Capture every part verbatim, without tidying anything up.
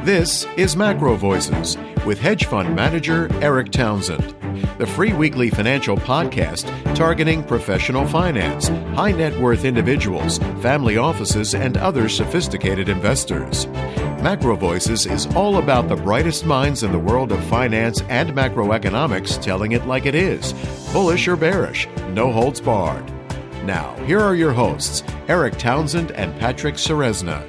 This is Macro Voices with hedge fund manager Eric Townsend, the free weekly financial podcast targeting professional finance, high net worth individuals, family offices, and other sophisticated investors. Macro Voices is all about the brightest minds in the world of finance and macroeconomics telling it like it is, bullish or bearish, no holds barred. Now, here are your hosts, Eric Townsend and Patrick Ceresna.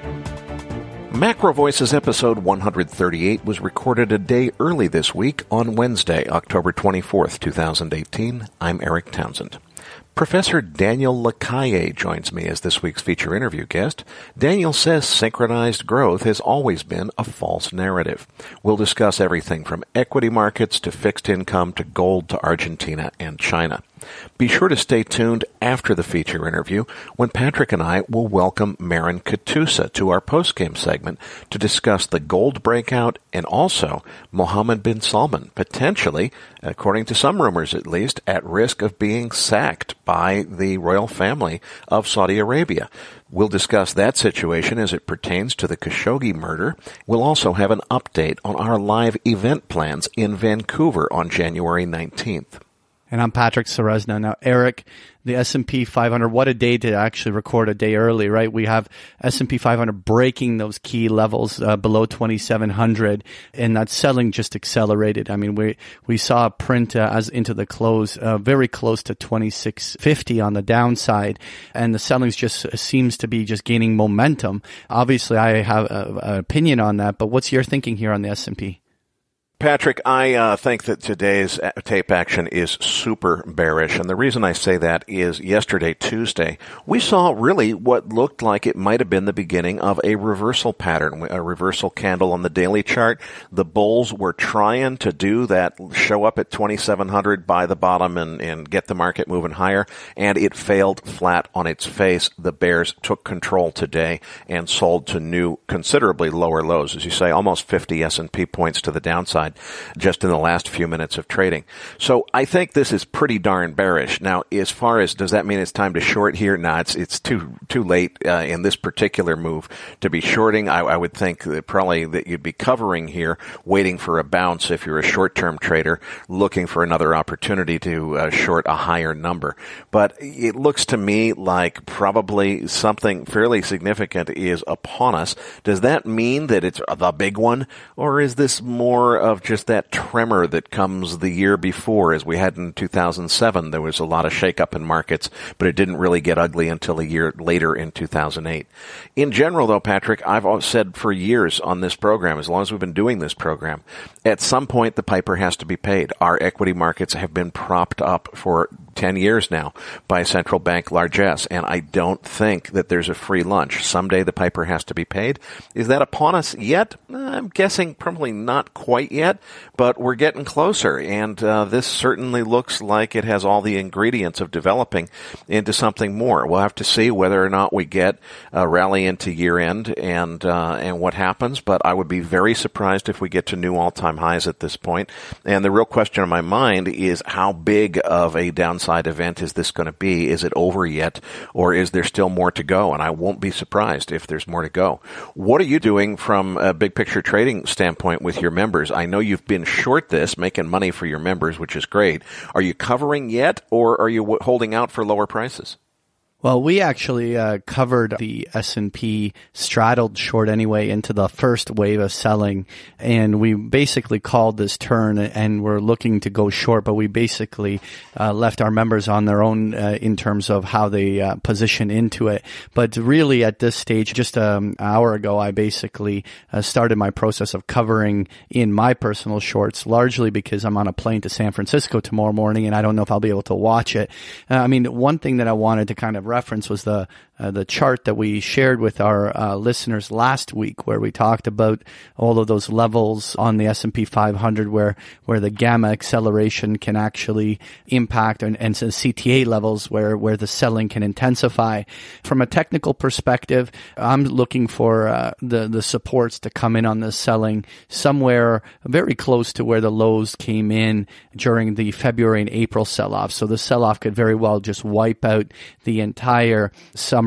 Macro Voices episode one thirty-eight was recorded a day early this week on Wednesday, October twenty-fourth, twenty eighteen. I'm Eric Townsend. Professor Daniel Lacalle joins me as this week's feature interview guest. Daniel says synchronized growth has always been a false narrative. We'll discuss everything from equity markets to fixed income to gold to Argentina and China. Be sure to stay tuned after the feature interview when Patrick and I will welcome Maren Katusa to our postgame segment to discuss the gold breakout and also Mohammed bin Salman, potentially, according to some rumors at least, at risk of being sacked by the royal family of Saudi Arabia. We'll discuss that situation as it pertains to the Khashoggi murder. We'll also have an update on our live event plans in Vancouver on January nineteenth. And I'm Patrick Ceresna. Now, Eric, the S and P five hundred, what a day to actually record a day early, right? We have S and P five hundred breaking those key levels uh, below twenty-seven hundred, and that selling just accelerated. I mean, we we saw a print uh, as into the close uh, very close to twenty-six fifty on the downside, and the selling just uh, seems to be just gaining momentum. Obviously, I have an opinion on that, but what's your thinking here on the S and P? Patrick, I uh, think that today's tape action is super bearish, and the reason I say that is yesterday, Tuesday, we saw really what looked like it might have been the beginning of a reversal pattern, a reversal candle on the daily chart. The bulls were trying to do that, show up at twenty-seven hundred by the bottom and, and get the market moving higher, and it failed flat on its face. The bears took control today and sold to new, considerably lower lows, as you say, almost fifty S and P points to the downside just in the last few minutes of trading. So I think this is pretty darn bearish. Now, as far as, does that mean it's time to short here? No, it's it's too too late uh, in this particular move to be shorting. I, I would think that probably that you'd be covering here, waiting for a bounce if you're a short-term trader looking for another opportunity to uh, short a higher number. But it looks to me like probably something fairly significant is upon us. Does that mean that it's the big one, or is this more of just that tremor that comes the year before, as we had in two thousand seven? There was a lot of shakeup in markets, but it didn't really get ugly until a year later in two thousand eight. In general, though, Patrick, I've said for years on this program, as long as we've been doing this program, at some point the piper has to be paid. Our equity markets have been propped up for ten years now by central bank largesse, and I don't think that there's a free lunch. Someday the piper has to be paid. Is that upon us yet? I'm guessing probably not quite yet, but we're getting closer, and uh, this certainly looks like it has all the ingredients of developing into something more. We'll have to see whether or not we get a rally into year-end and uh, and what happens, but I would be very surprised if we get to new all-time highs at this point. And the real question in my mind is, how big of a downside event is this going to be? Is it over yet, or is there still more to go? And I won't be surprised if there's more to go. What are you doing from a big picture trading standpoint with your members? I know you've been short this, making money for your members, which is great. Are you covering yet, or are you holding out for lower prices? Well, we actually uh, covered the S and P straddled short anyway into the first wave of selling, and we basically called this turn and we're looking to go short, but we basically uh, left our members on their own uh, in terms of how they uh, position into it. But really at this stage, just um, an hour ago, I basically uh, started my process of covering in my personal shorts, largely because I'm on a plane to San Francisco tomorrow morning and I don't know if I'll be able to watch it. Uh, I mean, one thing that I wanted to kind of reference was the uh, the chart that we shared with our uh, listeners last week, where we talked about all of those levels on the S and P five hundred where where the gamma acceleration can actually impact, and, and so C T A levels where where the selling can intensify. From a technical perspective, I'm looking for uh, the the supports to come in on the selling somewhere very close to where the lows came in during the February and April sell-off. So the sell-off could very well just wipe out the entire summer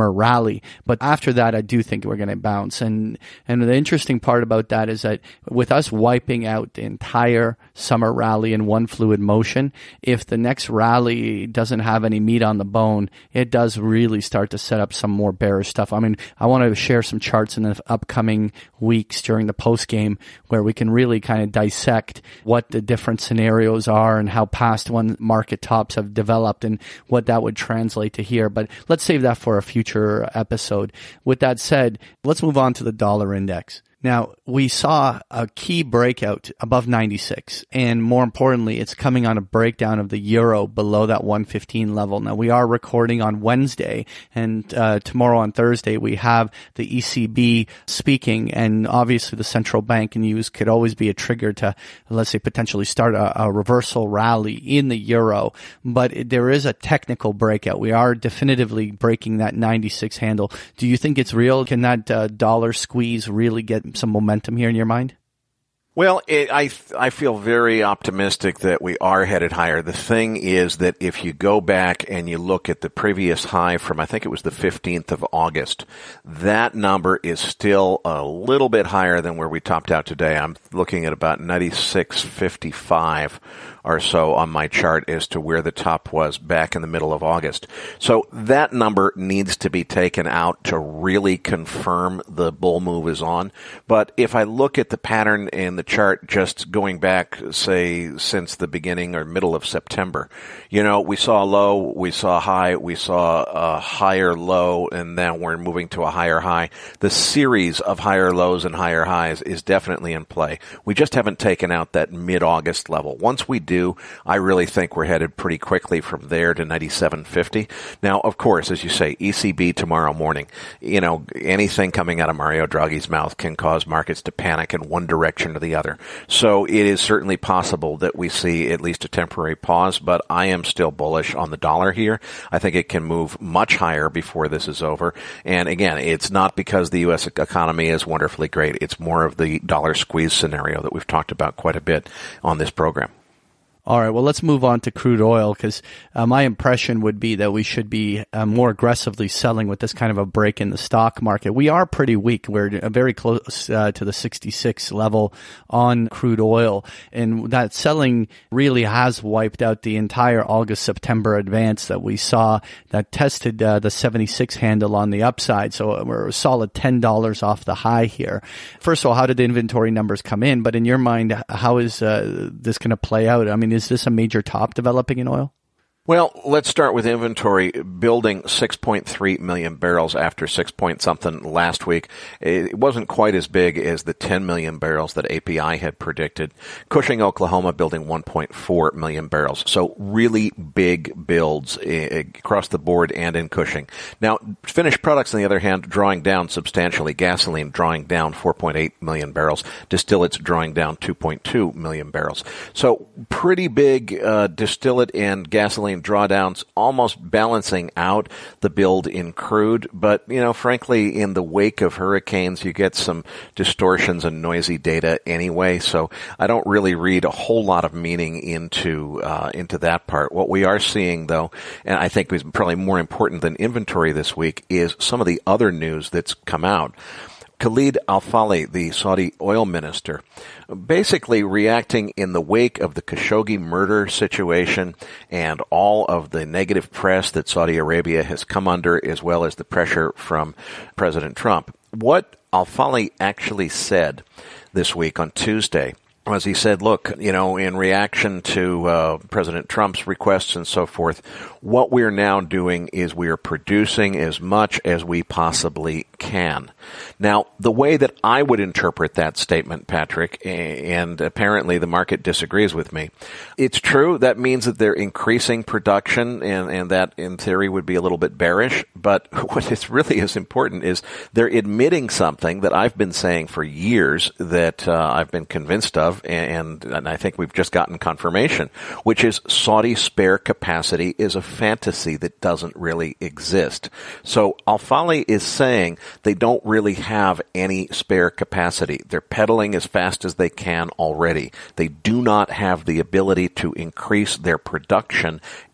summer rally. But after that, I do think we're going to bounce. And, and the interesting part about that is that with us wiping out the entire summer rally in one fluid motion, if the next rally doesn't have any meat on the bone, it does really start to set up some more bearish stuff. I mean, I want to share some charts in the upcoming weeks during the post game where we can really kind of dissect what the different scenarios are and how past one market tops have developed and what that would translate to here. But let's save that for a future episode. With that said, let's move on to the dollar index. Now, we saw a key breakout above ninety-six, and more importantly, it's coming on a breakdown of the euro below that one fifteen level. Now, we are recording on Wednesday, and uh, tomorrow on Thursday, we have the E C B speaking, and obviously the central bank news could always be a trigger to, let's say, potentially start a, a reversal rally in the euro, but there is a technical breakout. We are definitively breaking that ninety-six handle. Do you think it's real? Can that uh, dollar squeeze really get some momentum here in your mind? Well, it, I I feel very optimistic that we are headed higher. The thing is that if you go back and you look at the previous high from, I think it was the fifteenth of August, that number is still a little bit higher than where we topped out today. I'm looking at about ninety-six fifty-five or so on my chart as to where the top was back in the middle of August. So that number needs to be taken out to really confirm the bull move is on. But if I look at the pattern in the chart just going back, say, since the beginning or middle of September, you know, we saw a low, we saw a high, we saw a higher low, and then we're moving to a higher high. The series of higher lows and higher highs is definitely in play. We just haven't taken out that mid-August level. Once we do, I really think we're headed pretty quickly from there to ninety-seven fifty. Now, of course, as you say, E C B tomorrow morning, you know, anything coming out of Mario Draghi's mouth can cause markets to panic in one direction or the other. So it is certainly possible that we see at least a temporary pause, but I am still bullish on the dollar here. I think it can move much higher before this is over. And again, it's not because the U S economy is wonderfully great. It's more of the dollar squeeze scenario that we've talked about quite a bit on this program. All right, well, let's move on to crude oil because uh, my impression would be that we should be uh, more aggressively selling with this kind of a break in the stock market. We are pretty weak. We're uh, very close uh, to the sixty-six level on crude oil, and that selling really has wiped out the entire August-September advance that we saw that tested uh, the seventy-six handle on the upside. So we're a solid ten dollars off the high here. First of all, how did the inventory numbers come in? But in your mind, how is uh, this going to play out? I mean, is this a major top developing in oil? Well, let's start with inventory. Building six point three million barrels after six point something last week. It wasn't quite as big as the ten million barrels that A P I had predicted. Cushing, Oklahoma building one point four million barrels. So really big builds across the board and in Cushing. Now, finished products, on the other hand, drawing down substantially. Gasoline drawing down four point eight million barrels. Distillates drawing down two point two million barrels. So pretty big uh, distillate and gasoline drawdowns, almost balancing out the build in crude. But, you know, frankly, in the wake of hurricanes, you get some distortions and noisy data anyway. So I don't really read a whole lot of meaning into, uh, into that part. What we are seeing, though, and I think is probably more important than inventory this week, is some of the other news that's come out. Khalid Al-Falih, the Saudi oil minister, basically reacting in the wake of the Khashoggi murder situation and all of the negative press that Saudi Arabia has come under, as well as the pressure from President Trump. What Al-Falih actually said this week on Tuesday was he said, look, you know, in reaction to uh, President Trump's requests and so forth, what we're now doing is we are producing as much as we possibly can. Now, the way that I would interpret that statement, Patrick, and apparently the market disagrees with me, it's true. That means that they're increasing production, and, and that in theory would be a little bit bearish. But what is really is important is they're admitting something that I've been saying for years that uh, I've been convinced of, and, and I think we've just gotten confirmation, which is Saudi spare capacity is a fantasy that doesn't really exist. So Al-Falih is saying they don't really have any spare capacity. They're pedaling as fast as they can already. They do not have the ability to increase their production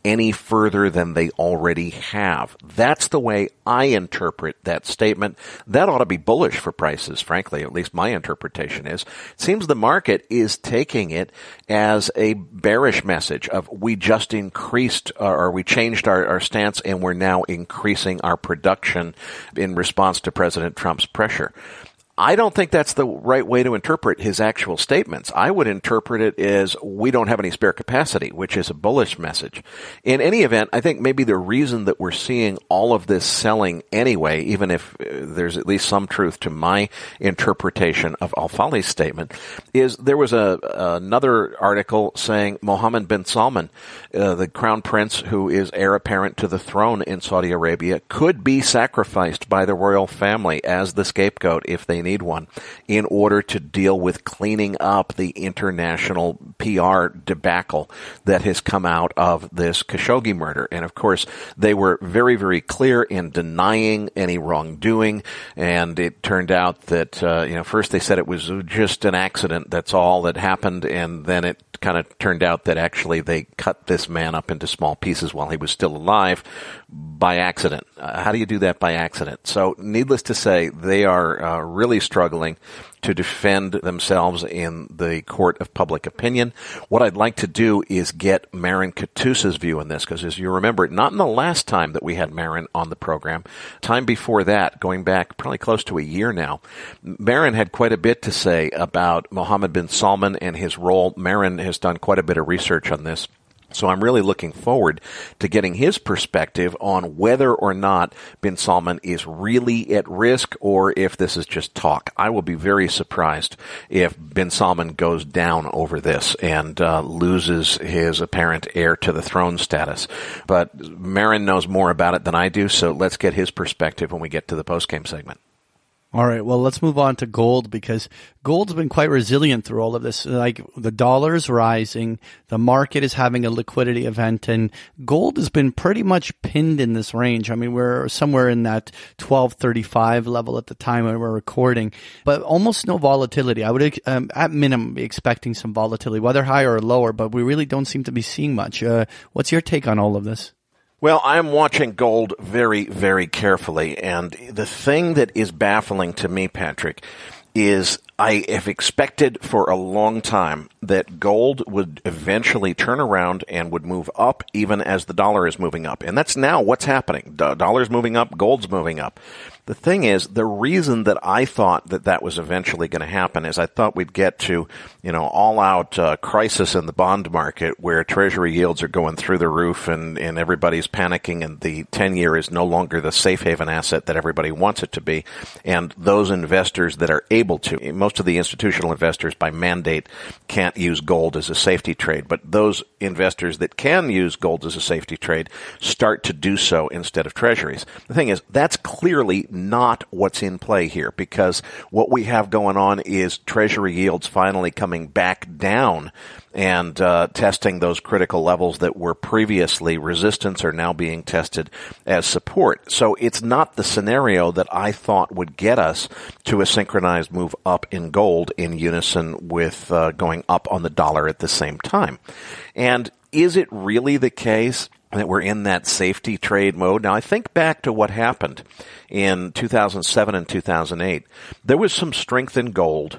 any further than they already have. That's the way I interpret that statement. That ought to be bullish for prices, frankly, at least my interpretation is. It seems the market is taking it as a bearish message of we just increased uh, or we changed our, our stance and we're now increasing our production in response to President Trump's pressure. I don't think that's the right way to interpret his actual statements. I would interpret it as we don't have any spare capacity, which is a bullish message. In any event, I think maybe the reason that we're seeing all of this selling anyway, even if uh, there's at least some truth to my interpretation of Al-Fali's statement, is there was a another article saying Mohammed bin Salman, uh, the crown prince who is heir apparent to the throne in Saudi Arabia, could be sacrificed by the royal family as the scapegoat if they need one in order to deal with cleaning up the international P R debacle that has come out of this Khashoggi murder. And of course, they were very, very clear in denying any wrongdoing. And it turned out that, uh, you know, first they said it was just an accident. That's all that happened. And then it kind of turned out that actually they cut this man up into small pieces while he was still alive by accident. Uh, how do you do that by accident? So needless to say, they are uh, really struggling to defend themselves in the court of public opinion. What I'd like to do is get Marin Katusa's view on this, because as you remember, not in the last time that we had Marin on the program, time before that, going back probably close to a year now, Marin had quite a bit to say about Mohammed bin Salman and his role. Marin has done quite a bit of research on this. So I'm really looking forward to getting his perspective on whether or not bin Salman is really at risk or if this is just talk. I will be very surprised if bin Salman goes down over this and uh, loses his apparent heir to the throne status. But Marin knows more about it than I do, so let's get his perspective when we get to the postgame segment. All right, well, let's move on to gold, because gold's been quite resilient through all of this. Like, the dollar's rising, the market is having a liquidity event, and gold has been pretty much pinned in this range. I mean, we're somewhere in that twelve thirty-five level at the time when we're recording, but almost no volatility. I would, um, at minimum, be expecting some volatility, whether higher or lower, but we really don't seem to be seeing much. Uh, what's your take on all of this? Well, I'm watching gold very, very carefully, and the thing that is baffling to me, Patrick, is I have expected for a long time that gold would eventually turn around and would move up even as the dollar is moving up. And that's now what's happening. The dollar's moving up, gold's moving up. The thing is, the reason that I thought that that was eventually going to happen is I thought we'd get to, you know, all-out uh, crisis in the bond market where Treasury yields are going through the roof and, and everybody's panicking and the ten-year is no longer the safe haven asset that everybody wants it to be. And those investors that are able to, most of the institutional investors by mandate can't use gold as a safety trade, but those investors that can use gold as a safety trade start to do so instead of Treasuries. The thing is, that's clearly not what's in play here, because what we have going on is Treasury yields finally coming back down and uh, testing those critical levels that were previously resistance are now being tested as support. So it's not the scenario that I thought would get us to a synchronized move up in gold in unison with uh, going up on the dollar at the same time. And is it really the case that we're in that safety trade mode? Now, I think back to what happened in two thousand seven and two thousand eight. There was some strength in gold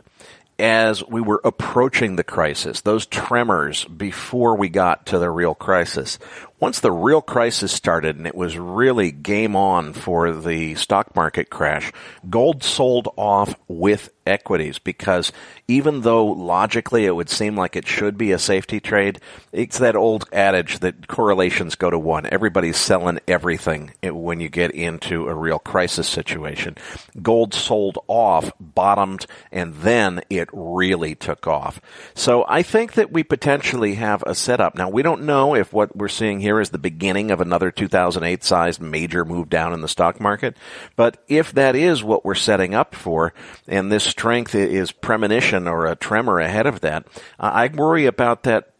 as we were approaching the crisis, those tremors before we got to the real crisis. Once the real crisis started and it was really game on for the stock market crash, gold sold off with equities, because even though logically it would seem like it should be a safety trade, it's that old adage that correlations go to one. Everybody's selling everything when you get into a real crisis situation. Gold sold off, bottomed, and then it really took off. So I think that we potentially have a setup. Now, we don't know if what we're seeing here is the beginning of another two thousand eight sized major move down in the stock market. But if that is what we're setting up for, and this strength is premonition or a tremor ahead of that, uh, I worry about that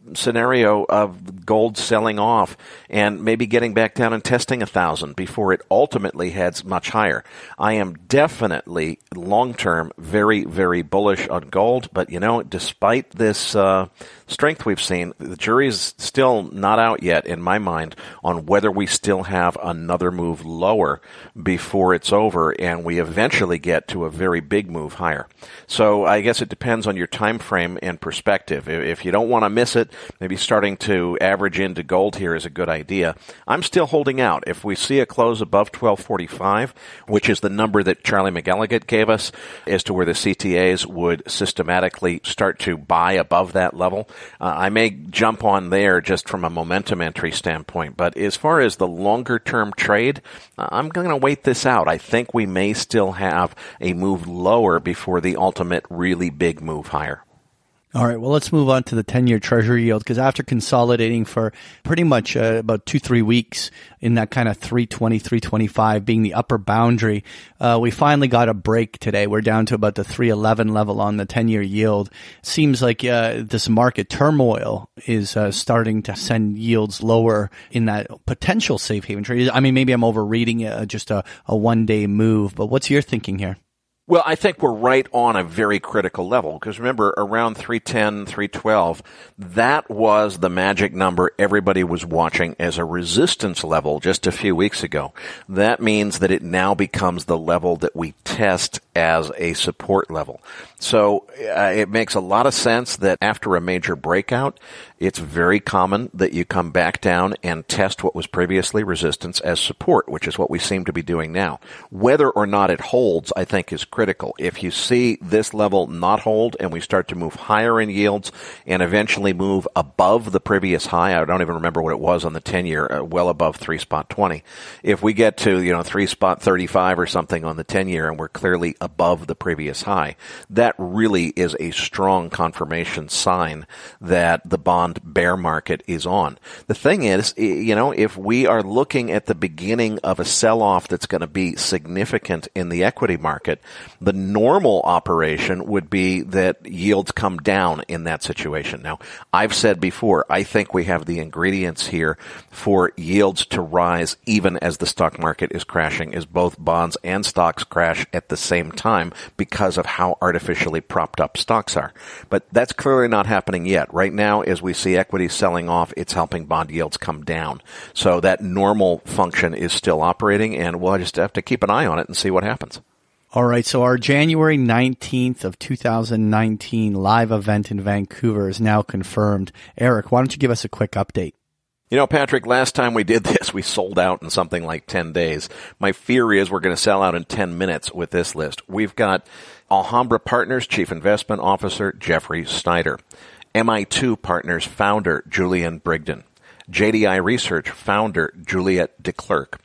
scenario of gold selling off and maybe getting back down and testing a thousand before it ultimately heads much higher. I am definitely long-term very, very bullish on gold, but you know, despite this uh, strength we've seen, the jury's still not out yet in my mind on whether we still have another move lower before it's over and we eventually get to a very big move higher. So I guess it depends on your time frame and perspective. If you don't want to miss it, maybe starting to average into gold here is a good idea. I'm still holding out. If we see a close above twelve forty-five, which is the number that Charlie McElligott gave us as to where the C T As would systematically start to buy above that level, uh, I may jump on there just from a momentum entry standpoint. But as far as the longer term trade, uh, I'm going to wait this out. I think we may still have a move lower before the ultimate really big move higher. All right, well, let's move on to the ten-year Treasury yield, because after consolidating for pretty much uh, about two, three weeks in that kind of three twenty, three twenty-five being the upper boundary, uh, we finally got a break today. We're down to about the three eleven level on the ten-year yield. Seems like uh, this market turmoil is uh, starting to send yields lower in that potential safe haven trade. I mean, maybe I'm overreading it, uh, just a, a one-day move, but what's your thinking here? Well, I think we're right on a very critical level because remember, around three ten, three twelve, that was the magic number everybody was watching as a resistance level just a few weeks ago. That means that it now becomes the level that we test as a support level. So uh, it makes a lot of sense that after a major breakout, it's very common that you come back down and test what was previously resistance as support, which is what we seem to be doing now. Whether or not it holds, I think, is critical. If you see this level not hold and we start to move higher in yields and eventually move above the previous high, I don't even remember what it was on the ten-year, uh, well above three spot twenty. If we get to, you know, three spot thirty-five or something on the ten-year and we're clearly above the previous high, that really is a strong confirmation sign that the bond bear market is on. The thing is, you know, if we are looking at the beginning of a sell-off that's going to be significant in the equity market, the normal operation would be that yields come down in that situation. Now, I've said before, I think we have the ingredients here for yields to rise even as the stock market is crashing, as both bonds and stocks crash at the same time because of how artificially propped up stocks are. But that's clearly not happening yet. Right now, as we see equities selling off, it's helping bond yields come down. So that normal function is still operating, and we'll just have to keep an eye on it and see what happens. All right, so our January nineteenth of two thousand nineteen live event in Vancouver is now confirmed. Eric, why don't you give us a quick update? You know, Patrick, last time we did this, we sold out in something like ten days. My fear is we're going to sell out in ten minutes with this list. We've got Alhambra Partners Chief Investment Officer Jeffrey Snyder, M I two Partners founder Julian Brigden, J D I Research founder Juliet DeClercq,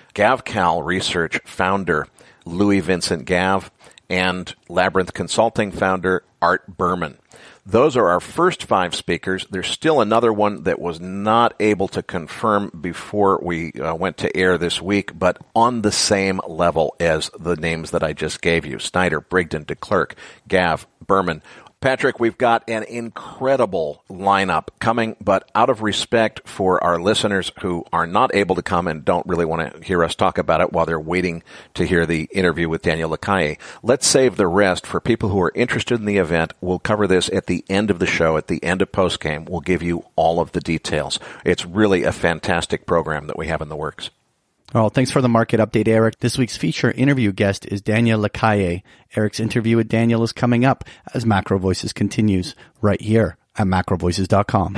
GavCal Research founder Louis Vincent Gav, and Labyrinth Consulting founder Art Berman. Those are our first five speakers. There's still another one that was not able to confirm before we uh, went to air this week, but on the same level as the names that I just gave you: Snyder, Brigden, DeClercq, Gav, Berman. Patrick, we've got an incredible lineup coming, but out of respect for our listeners who are not able to come and don't really want to hear us talk about it while they're waiting to hear the interview with Daniel Lacalle, let's save the rest for people who are interested in the event. We'll cover this at the end of the show, at the end of postgame. We'll give you all of the details. It's really a fantastic program that we have in the works. Well, thanks for the market update, Eric. This week's feature interview guest is Daniel Lacalle. Eric's interview with Daniel is coming up as Macro Voices continues right here at macro voices dot com.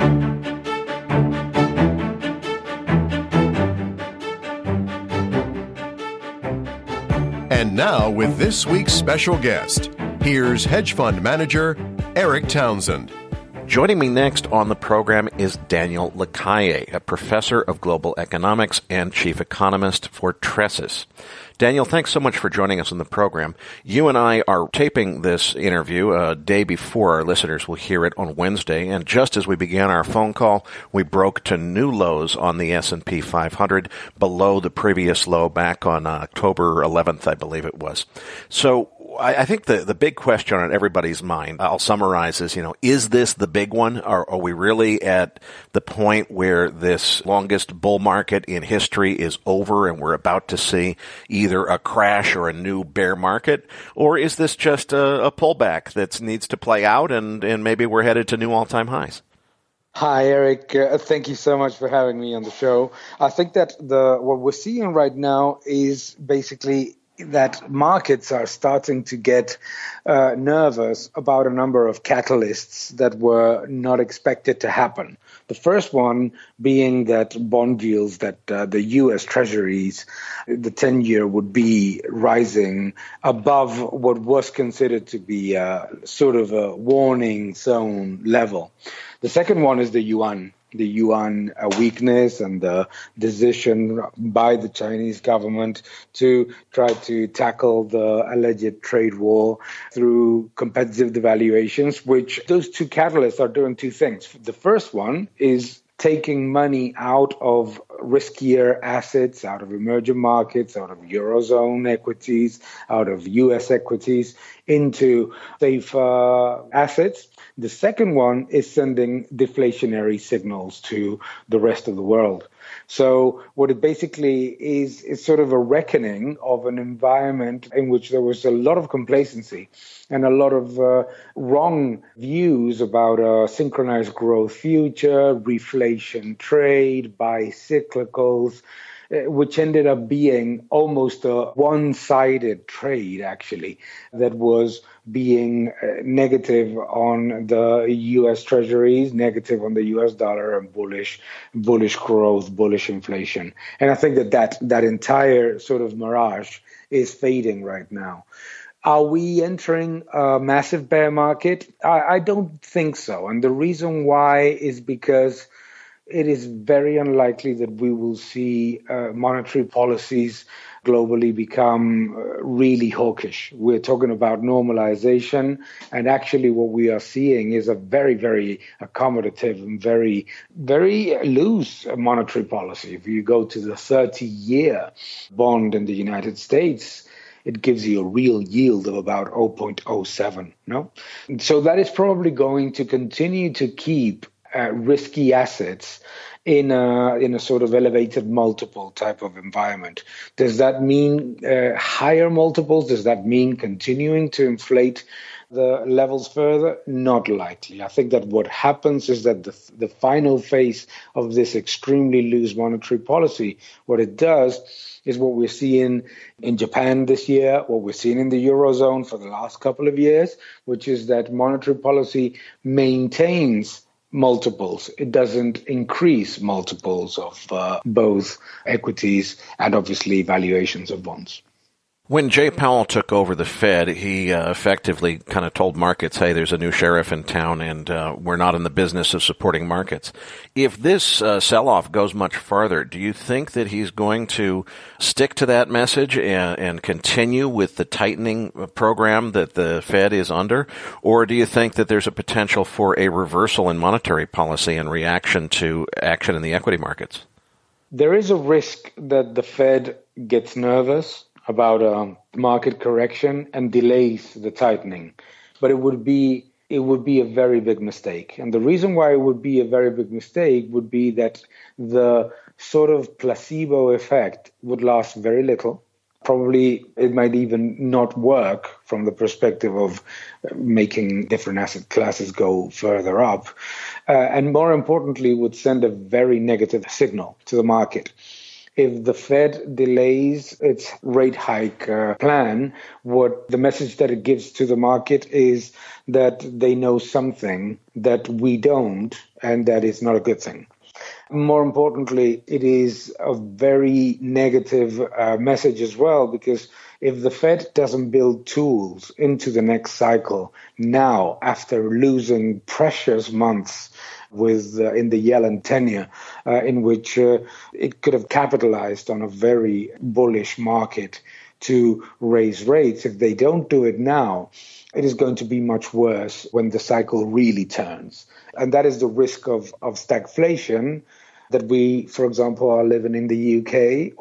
And now with this week's special guest, here's hedge fund manager Eric Townsend. Joining me next on the program is Daniel Lacalle, a professor of global economics and chief economist for Tressis. Daniel, thanks so much for joining us on the program. You and I are taping this interview a day before our listeners will hear it on Wednesday, and just as we began our phone call, we broke to new lows on the S and P five hundred, below the previous low back on uh, October eleventh, I believe it was. So I, I think the, the big question on everybody's mind, I'll summarize, is, you know, is this the big one? Or are we really at the point where this longest bull market in history is over and we're about to see either a crash or a new bear market? Or is this just a, a pullback that needs to play out and, and maybe we're headed to new all-time highs? Hi, Eric. Uh, thank you so much for having me on the show. I think that the what we're seeing right now is basically that markets are starting to get uh, nervous about a number of catalysts that were not expected to happen. The first one being that bond yields, that uh, the U S Treasuries, the ten-year would be rising above what was considered to be a, sort of a warning zone level. The second one is the yuan. The yuan uh, weakness and the decision by the Chinese government to try to tackle the alleged trade war through competitive devaluations, which those two catalysts are doing two things. The first one is taking money out of riskier assets, out of emerging markets, out of Eurozone equities, out of U S equities, into safer assets. The second one is sending deflationary signals to the rest of the world. So what it basically is, is sort of a reckoning of an environment in which there was a lot of complacency and a lot of uh, wrong views about a synchronized growth future, reflation trade, buy cyclicals, which ended up being almost a one-sided trade, actually, that was being negative on the U S Treasuries, negative on the U S dollar, and bullish, bullish growth, bullish inflation. And I think that that, that entire sort of mirage is fading right now. Are we entering a massive bear market? I, I don't think so. And the reason why is because it is very unlikely that we will see uh, monetary policies globally become uh, really hawkish. We're talking about normalization, and actually what we are seeing is a very, very accommodative and very, very loose monetary policy. If you go to the thirty-year bond in the United States, it gives you a real yield of about zero point zero seven. No? So that is probably going to continue to keep Uh, risky assets in a, in a sort of elevated multiple type of environment. Does that mean uh, higher multiples? Does that mean continuing to inflate the levels further? Not likely. I think that what happens is that the, the final phase of this extremely loose monetary policy, what it does is what we're seeing in Japan this year, what we're seeing in the Eurozone for the last couple of years, which is that monetary policy maintains multiples. It doesn't increase multiples of uh, both equities and obviously valuations of bonds. When Jay Powell took over the Fed, he uh, effectively kind of told markets, hey, there's a new sheriff in town and uh, we're not in the business of supporting markets. If this uh, sell-off goes much farther, do you think that he's going to stick to that message and, and continue with the tightening program that the Fed is under? Or do you think that there's a potential for a reversal in monetary policy in reaction to action in the equity markets? There is a risk that the Fed gets nervous about a market correction and delays the tightening. But it would be it would be a very big mistake. And the reason why it would be a very big mistake would be that the sort of placebo effect would last very little. Probably it might even not work from the perspective of making different asset classes go further up. Uh, and more importantly, would send a very negative signal to the market. If the Fed delays its rate hike uh, plan, what the message that it gives to the market is that they know something that we don't, and that is not a good thing. More importantly, it is a very negative uh, message as well, because if the Fed doesn't build tools into the next cycle now, after losing precious months with uh, in the Yellen tenure, uh, in which uh, it could have capitalized on a very bullish market to raise rates. If they don't do it now, it is going to be much worse when the cycle really turns. And that is the risk of, of stagflation that we, for example, are living in the U K or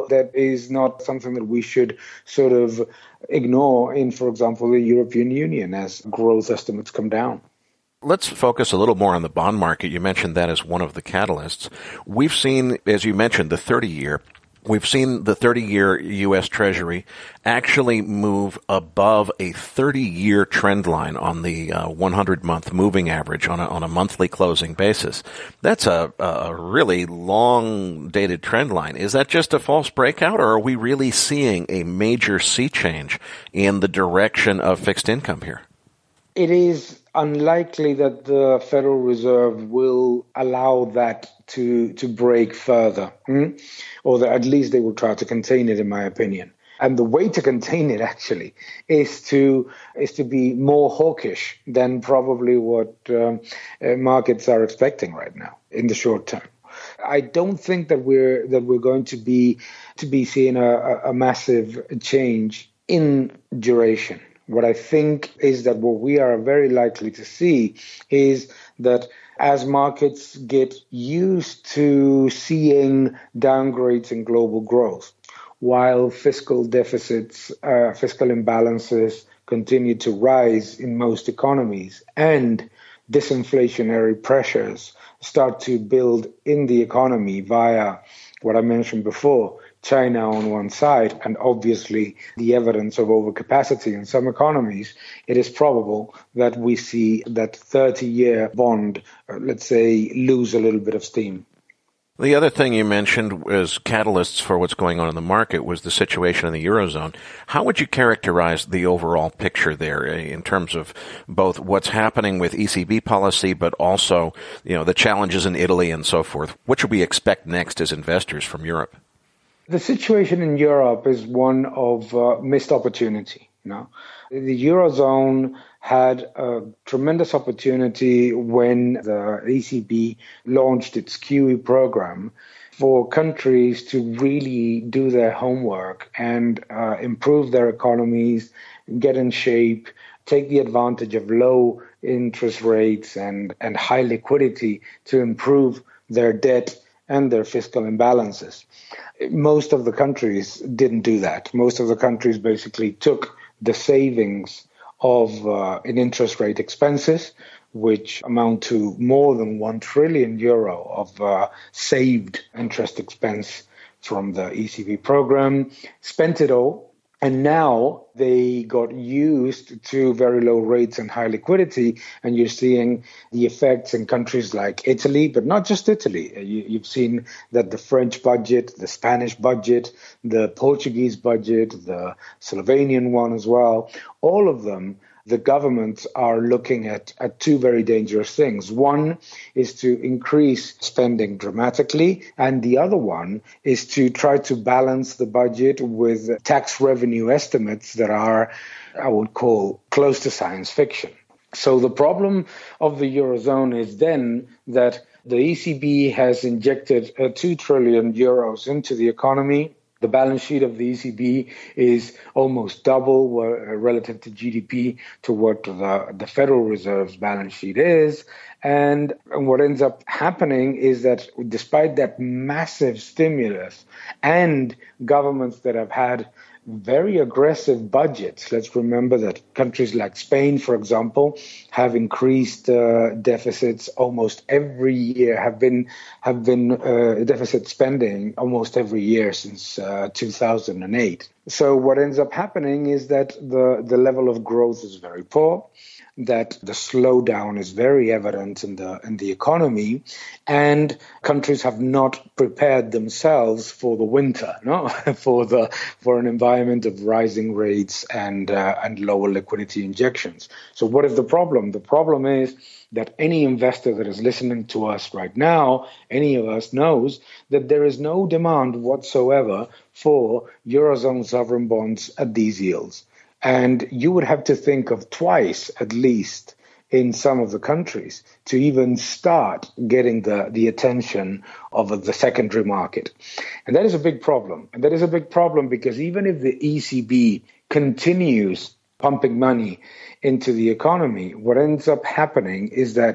therefore, that is not something that we should sort of ignore in, for example, the European Union as growth estimates come down. Let's focus a little more on the bond market. You mentioned that as one of the catalysts. We've seen, as you mentioned, the thirty-year. We've seen the thirty-year U S Treasury actually move above a thirty-year trend line on the uh, hundred-month moving average on a, on a monthly closing basis. That's a, a really long-dated trend line. Is that just a false breakout, or are we really seeing a major sea change in the direction of fixed income here? It is unlikely that the Federal Reserve will allow that to to break further, hmm? or that at least they will try to contain it, in my opinion. And the way to contain it, actually, is to is to be more hawkish than probably what um, uh, markets are expecting right now in the short term. I don't think that we're that we're going to be to be seeing a, a massive change in duration. What I think is that what we are very likely to see is that as markets get used to seeing downgrades in global growth, while fiscal deficits, uh, fiscal imbalances continue to rise in most economies, and disinflationary pressures start to build in the economy via what I mentioned before, China on one side, and obviously the evidence of overcapacity in some economies, it is probable that we see that thirty-year bond, uh, let's say, lose a little bit of steam. The other thing you mentioned as catalysts for what's going on in the market was the situation in the Eurozone. How would you characterize the overall picture there in terms of both what's happening with E C B policy, but also, you know, the challenges in Italy and so forth? What should we expect next as investors from Europe? The situation in Europe is one of uh, missed opportunity. You know, the Eurozone had a tremendous opportunity when the E C B launched its Q E program for countries to really do their homework and uh, improve their economies, get in shape, take the advantage of low interest rates and, and high liquidity to improve their debt and their fiscal imbalances. Most of the countries didn't do that. Most of the countries basically took the savings of uh, in interest rate expenses, which amount to more than one trillion euro of uh, saved interest expense from the E C B program, spent it all. And now they got used to very low rates and high liquidity, and you're seeing the effects in countries like Italy, but not just Italy. You, you've seen that the French budget, the Spanish budget, the Portuguese budget, the Slovenian one as well, all of them, the governments are looking at, at two very dangerous things. One is to increase spending dramatically, and the other one is to try to balance the budget with tax revenue estimates that are, I would call, close to science fiction. So the problem of the Eurozone is then that the E C B has injected uh, two trillion euros into the economy. The balance sheet of the E C B is almost double uh, relative to G D P to what the, the Federal Reserve's balance sheet is. And what ends up happening is that despite that massive stimulus and governments that have had very aggressive budgets. Let's remember that countries like Spain, for example, have increased uh, deficits almost every year, have been have been uh, deficit spending almost every year since uh, two thousand eight. So what ends up happening is that the, the level of growth is very poor, that the slowdown is very evident in the in the economy, and countries have not prepared themselves for the winter, no, for the for an environment of rising rates and uh, and lower liquidity injections. So what is the problem? The problem is that any investor that is listening to us right now, any of us knows that there is no demand whatsoever for Eurozone sovereign bonds at these yields. And you would have to think of twice, at least, in some of the countries to even start getting the, the attention of the secondary market. And that is a big problem. And that is a big problem because even if the E C B continues pumping money into the economy, what ends up happening is that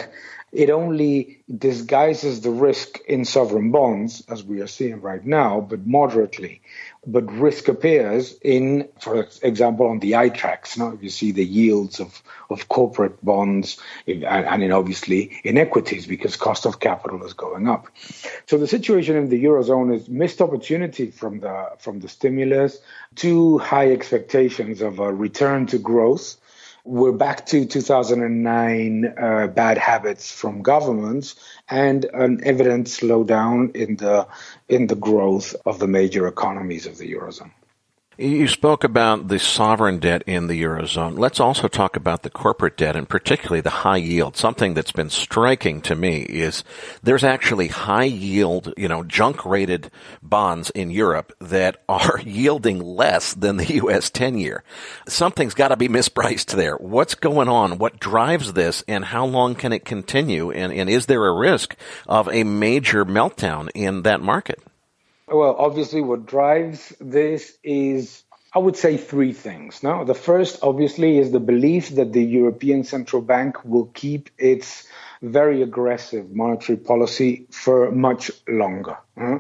it only disguises the risk in sovereign bonds, as we are seeing right now, but moderately. But risk appears in, for example, on the I TRACs. Now, if you see the yields of, of corporate bonds, and, and in obviously in equities, because cost of capital is going up. So the situation in the Eurozone is missed opportunity from the from the stimulus, too high expectations of a return to growth. We're back to two thousand nine uh, bad habits from governments and an evident slowdown in the in the growth of the major economies of the Eurozone. You spoke about the sovereign debt in the Eurozone. Let's also talk about the corporate debt, and particularly the high yield. Something that's been striking to me is there's actually high yield, you know, junk rated bonds in Europe that are yielding less than the U S ten-year. Something's got to be mispriced there. What's going on? What drives this, and how long can it continue? And, and is there a risk of a major meltdown in that market? Well, obviously, what drives this is, I would say, three things. Now, the first, obviously, is the belief that the European Central Bank will keep its very aggressive monetary policy for much longer. Uh,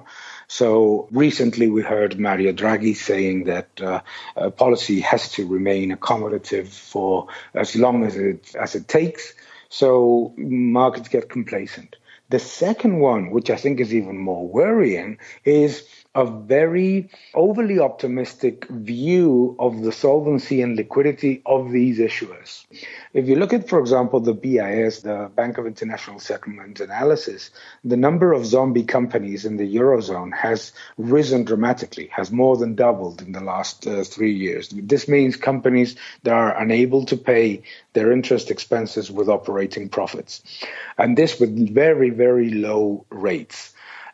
so recently we heard Mario Draghi saying that uh, uh, policy has to remain accommodative for as long as it, as it takes, so markets get complacent. The second one, which I think is even more worrying, is a very overly optimistic view of the solvency and liquidity of these issuers. If you look at, for example, the B I S, the Bank of International Settlement analysis, the number of zombie companies in the Eurozone has risen dramatically, has more than doubled in the last uh, three years. This means companies that are unable to pay their interest expenses with operating profits, and this with very, very low rates.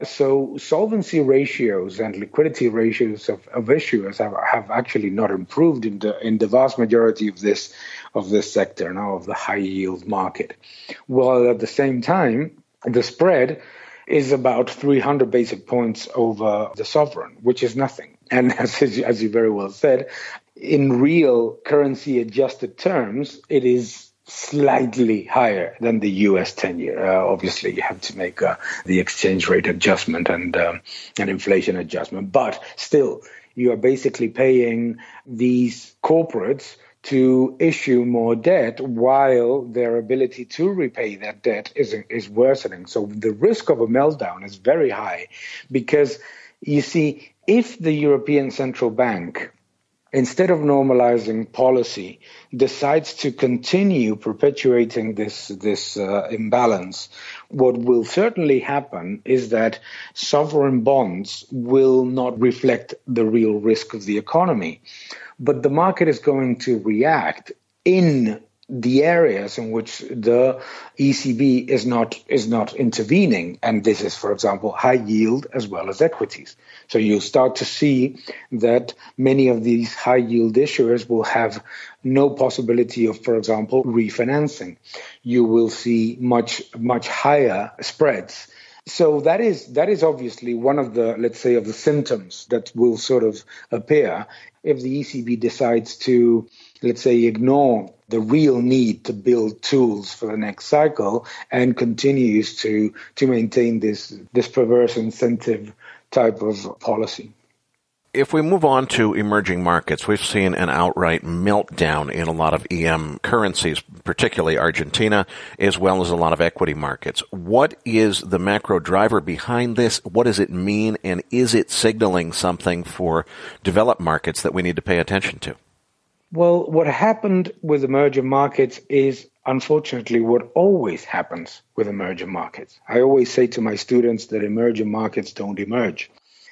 So solvency ratios and liquidity ratios of, of issuers have, have actually not improved in the in the vast majority of this of this sector now of the high yield market. While at the same time, the spread is about three hundred basis points over the sovereign, which is nothing. And as as you very well said, in real currency adjusted terms, it is slightly higher than the U S ten-year. Uh, obviously, you have to make uh, the exchange rate adjustment and um, an inflation adjustment. But still, you are basically paying these corporates to issue more debt while their ability to repay that debt is is worsening. So the risk of a meltdown is very high because, you see, if the European Central Bank, instead of normalizing policy, decides to continue perpetuating this this uh, imbalance, what will certainly happen is that sovereign bonds will not reflect the real risk of the economy. But the market is going to react in the areas in which the E C B is not is not intervening. And this is, for example, high yield as well as equities. So you'll start to see that many of these high yield issuers will have no possibility of, for example, refinancing. You will see much, much higher spreads. So that is that is obviously one of the, let's say, of the symptoms that will sort of appear if the E C B decides to, let's say, ignore the real need to build tools for the next cycle and continues to to maintain this this perverse incentive type of policy. If we move on to emerging markets, we've seen an outright meltdown in a lot of E M currencies, particularly Argentina, as well as a lot of equity markets. What is the macro driver behind this? What does it mean? And is it signaling something for developed markets that we need to pay attention to? Well, what happened with emerging markets is, unfortunately, what always happens with emerging markets. I always say to my students that emerging markets don't emerge.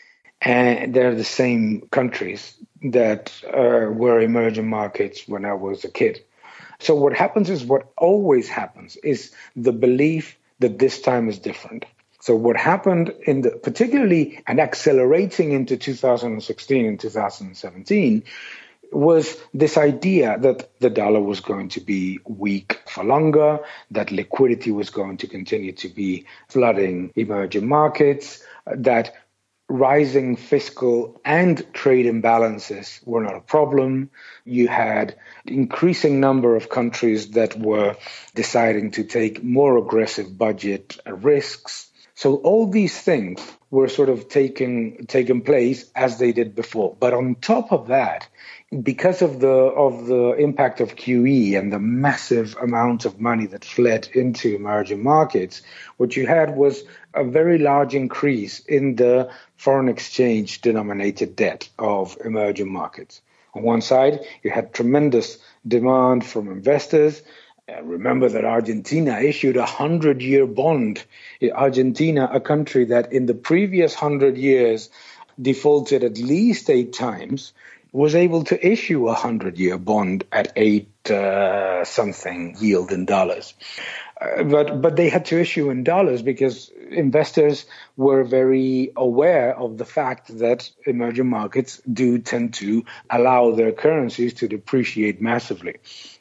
And they're the same countries that uh, were emerging markets when I was a kid. So what happens is what always happens is the belief that this time is different. So what happened in the, particularly and accelerating into two thousand sixteen and two thousand seventeen, was this idea that the dollar was going to be weak for longer, that liquidity was going to continue to be flooding emerging markets, that rising fiscal and trade imbalances were not a problem. You had increasing number of countries that were deciding to take more aggressive budget risks. So all these things were sort of taking taking place as they did before. But on top of that, because of the of the impact of Q E and the massive amount of money that fled into emerging markets, what you had was a very large increase in the foreign exchange denominated debt of emerging markets. On one side, you had tremendous demand from investors. Uh, remember that Argentina issued a hundred-year bond. Argentina, a country that in the previous hundred years defaulted at least eight times, was able to issue a hundred-year bond at eight uh, something yield in dollars. Uh, but but they had to issue in dollars because investors were very aware of the fact that emerging markets do tend to allow their currencies to depreciate massively.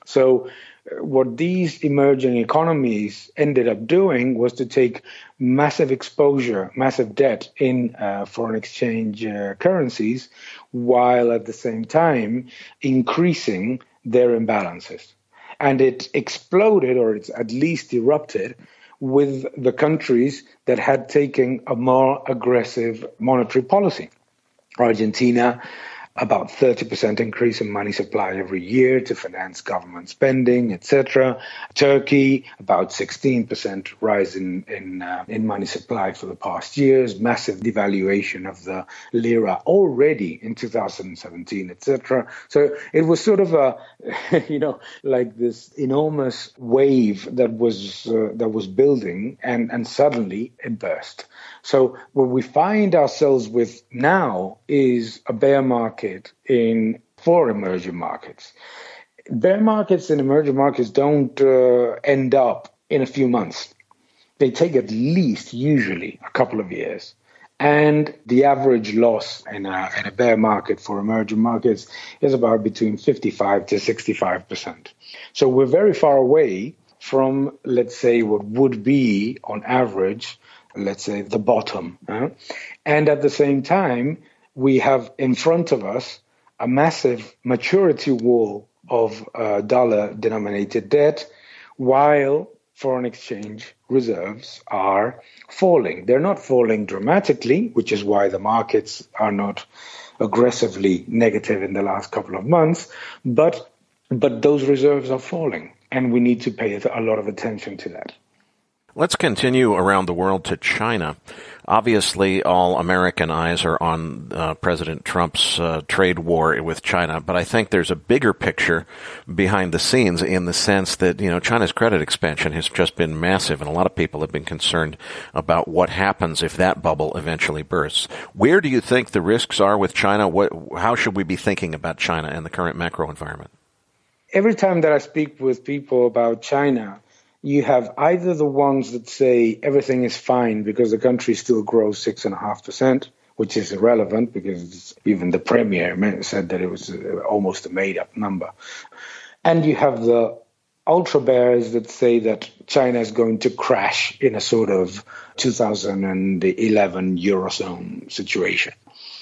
So what these emerging economies ended up doing was to take massive exposure, massive debt in uh, foreign exchange uh, currencies, while at the same time increasing their imbalances. And it exploded, or it's at least erupted, with the countries that had taken a more aggressive monetary policy. Argentina, about thirty percent increase in money supply every year to finance government spending, et cetera. Turkey, about sixteen percent rise in in, uh, in money supply for the past years, massive devaluation of the lira already in two thousand seventeen, et cetera. So it was sort of a, you know, like this enormous wave that was uh, that was building, and and suddenly it burst. So what we find ourselves with now is a bear market in for emerging markets. Bear markets in emerging markets don't uh, end up in a few months. They take at least usually a couple of years. And the average loss in a, in a bear market for emerging markets is about between fifty-five to sixty-five percent. So we're very far away from, let's say, what would be on average, let's say, the bottom. Huh? And at the same time, we have in front of us a massive maturity wall of uh, dollar-denominated debt, while foreign exchange reserves are falling. They're not falling dramatically, which is why the markets are not aggressively negative in the last couple of months, but but those reserves are falling, and we need to pay a lot of attention to that. Let's continue around the world to China. Obviously, all American eyes are on uh, President Trump's uh, trade war with China, but I think there's a bigger picture behind the scenes in the sense that, you know, China's credit expansion has just been massive, and a lot of people have been concerned about what happens if that bubble eventually bursts. Where do you think the risks are with China? What, how should we be thinking about China and the current macro environment? Every time that I speak with people about China, you have either the ones that say everything is fine because the country still grows six and a half percent, which is irrelevant because even the premier said that it was almost a made-up number. And you have the ultra bears that say that China is going to crash in a sort of two thousand eleven Eurozone situation.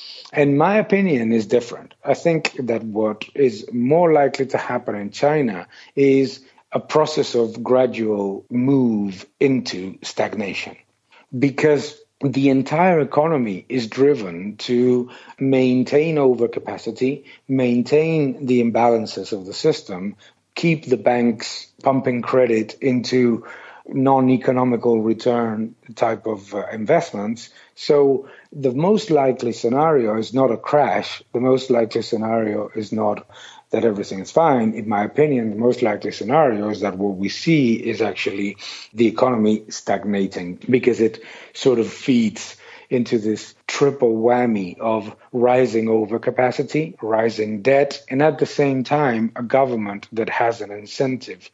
And my opinion is different. I think that what is more likely to happen in China is a process of gradual move into stagnation, because the entire economy is driven to maintain overcapacity, maintain the imbalances of the system, keep the banks pumping credit into non-economical return type of uh, investments. So the most likely scenario is not a crash. The most likely scenario is not that everything is fine. In my opinion, the most likely scenario is that what we see is actually the economy stagnating, because it sort of feeds into this triple whammy of rising overcapacity, rising debt, and at the same time, a government that has an incentive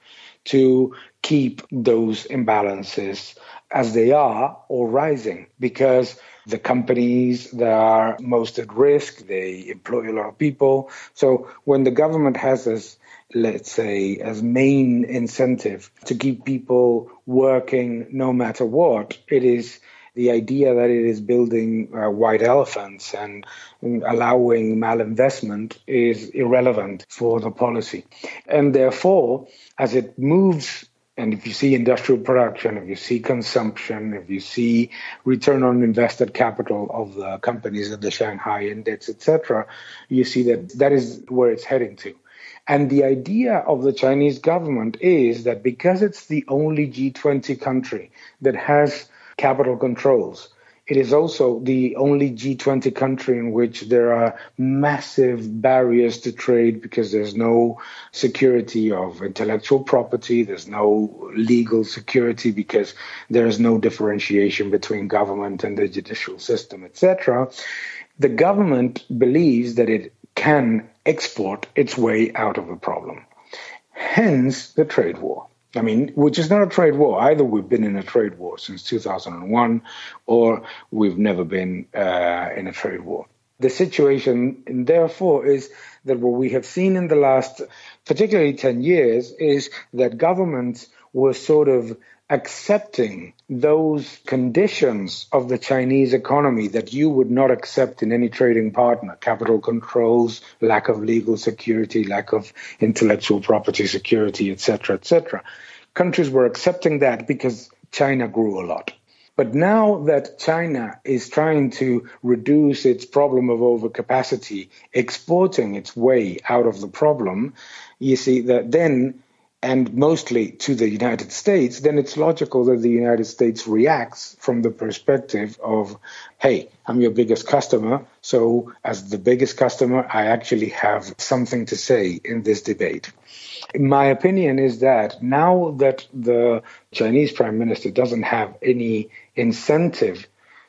to keep those imbalances as they are or rising, because the companies that are most at risk, they employ a lot of people. So when the government has as, let's say, as main incentive to keep people working no matter what, it is The idea that it is building uh, white elephants and allowing malinvestment is irrelevant for the policy. And therefore, as it moves, and if you see industrial production, if you see consumption, if you see return on invested capital of the companies at the Shanghai Index, et cetera, you see that that is where it's heading to. And the idea of the Chinese government is that because it's the only G twenty country that has capital controls, it is also the only G twenty country in which there are massive barriers to trade because there's no security of intellectual property, there's no legal security because there's no differentiation between government and the judicial system, et cetera. The government believes that it can export its way out of the problem. Hence the trade war. I mean, which is not a trade war. Either we've been in a trade war since two thousand one or we've never been uh, in a trade war. The situation, therefore, is that what we have seen in the last, particularly ten years, is that governments were sort of accepting those conditions of the Chinese economy that you would not accept in any trading partner: capital controls, lack of legal security, lack of intellectual property security, et cetera, et cetera. Countries were accepting that because China grew a lot. But now that China is trying to reduce its problem of overcapacity, exporting its way out of the problem, you see that then, and mostly to the United States, then it's logical that the United States reacts from the perspective of, hey, I'm your biggest customer, so as the biggest customer, I actually have something to say in this debate. My opinion is that now that the Chinese Prime Minister doesn't have any incentive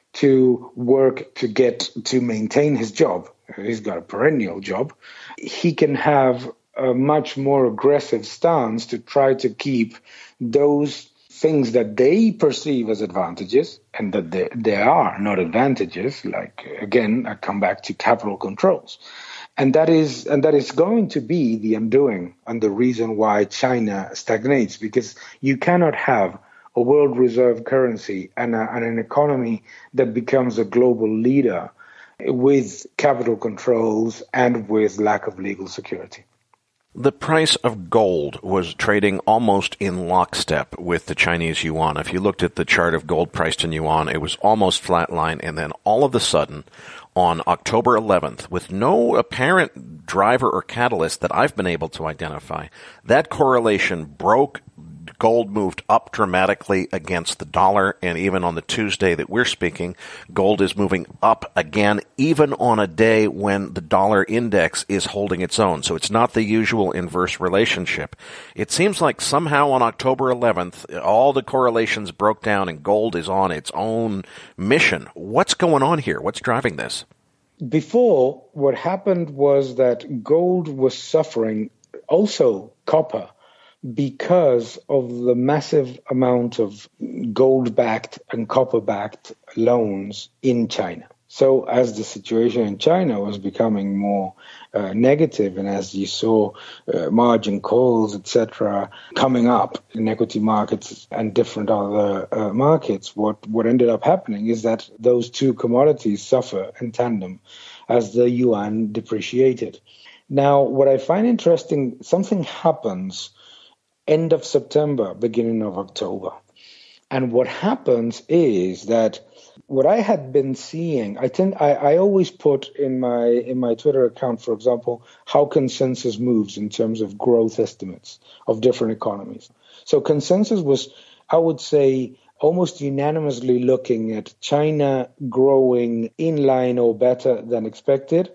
to work to get to maintain his job, he's got a perennial job, he can have a much more aggressive stance to try to keep those things that they perceive as advantages, and that there, there are not advantages, like, again, I come back to capital controls. And that is and that is going to be the undoing and the reason why China stagnates, because you cannot have a world reserve currency and, a, and an economy that becomes a global leader with capital controls and with lack of legal security. The price of gold was trading almost in lockstep with the Chinese yuan. If you looked at the chart of gold priced in yuan, it was almost flatline, and then all of a sudden, on October eleventh, with no apparent driver or catalyst that I've been able to identify, that correlation broke. Gold moved up dramatically against the dollar, and even on the Tuesday that we're speaking, gold is moving up again, even on a day when the dollar index is holding its own. So it's not the usual inverse relationship. It seems like somehow on October eleventh, all the correlations broke down and gold is on its own mission. What's going on here? What's driving this? Before, what happened was that gold was suffering, also copper, because of the massive amount of gold-backed and copper-backed loans in China. So as the situation in China was becoming more uh, negative, and as you saw uh, margin calls, et cetera, coming up in equity markets and different other uh, markets, what, what ended up happening is that those two commodities suffer in tandem as the yuan depreciated. Now, what I find interesting, something happens end of September, beginning of October. And what happens is that what I had been seeing, I tend, I, I always put in my in my Twitter account, for example, how consensus moves in terms of growth estimates of different economies. So consensus was, I would say, almost unanimously looking at China growing in line or better than expected,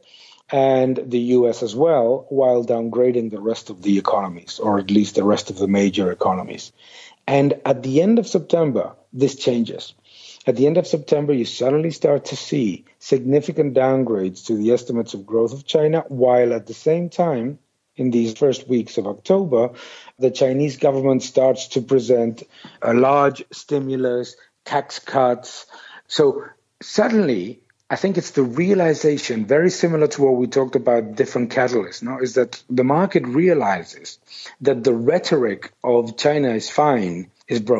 and the U S as well, while downgrading the rest of the economies, or at least the rest of the major economies. And at the end of September, this changes. At the end of September, you suddenly start to see significant downgrades to the estimates of growth of China, while at the same time, in these first weeks of October, the Chinese government starts to present a large stimulus, tax cuts. So suddenly, I think it's the realization, very similar to what we talked about different catalysts, no? Is that the market realizes that the rhetoric of China is fine is broken.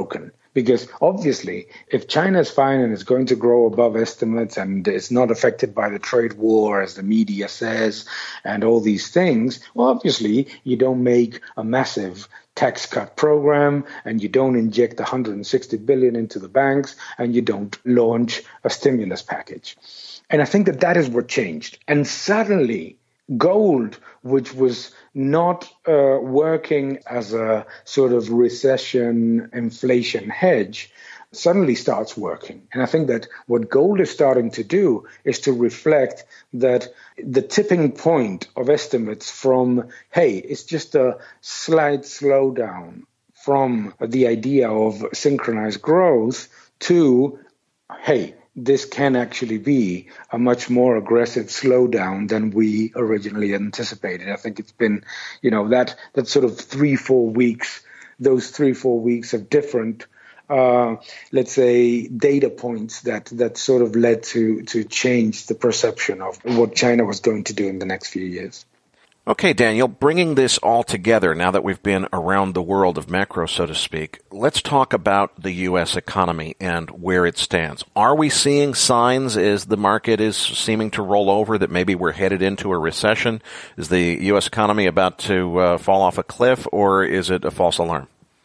Because obviously, if China is fine and is going to grow above estimates and is not affected by the trade war, as the media says, and all these things, well, obviously, you don't make a massive tax cut program and you don't inject one hundred sixty billion dollars into the banks and you don't launch a stimulus package. And I think that that is what changed. And suddenly, gold, which was not uh, working as a sort of recession inflation hedge, suddenly starts working. And I think that what gold is starting to do is to reflect that the tipping point of estimates from, hey, it's just a slight slowdown from the idea of synchronized growth to, hey, this can actually be a much more aggressive slowdown than we originally anticipated. I think it's been, you know, that that sort of three, four weeks, those three, four weeks of different, uh, let's say, data points that that sort of led to to change the perception of what China was going to do in the next few years. Okay, Daniel, bringing this all together, now that we've been around the world of macro, so to speak, let's talk about the U S economy and where it stands. Are we seeing signs as the market is seeming to roll over that maybe we're headed into a recession? Is the U S economy about to uh, fall off a cliff, or is it a false alarm?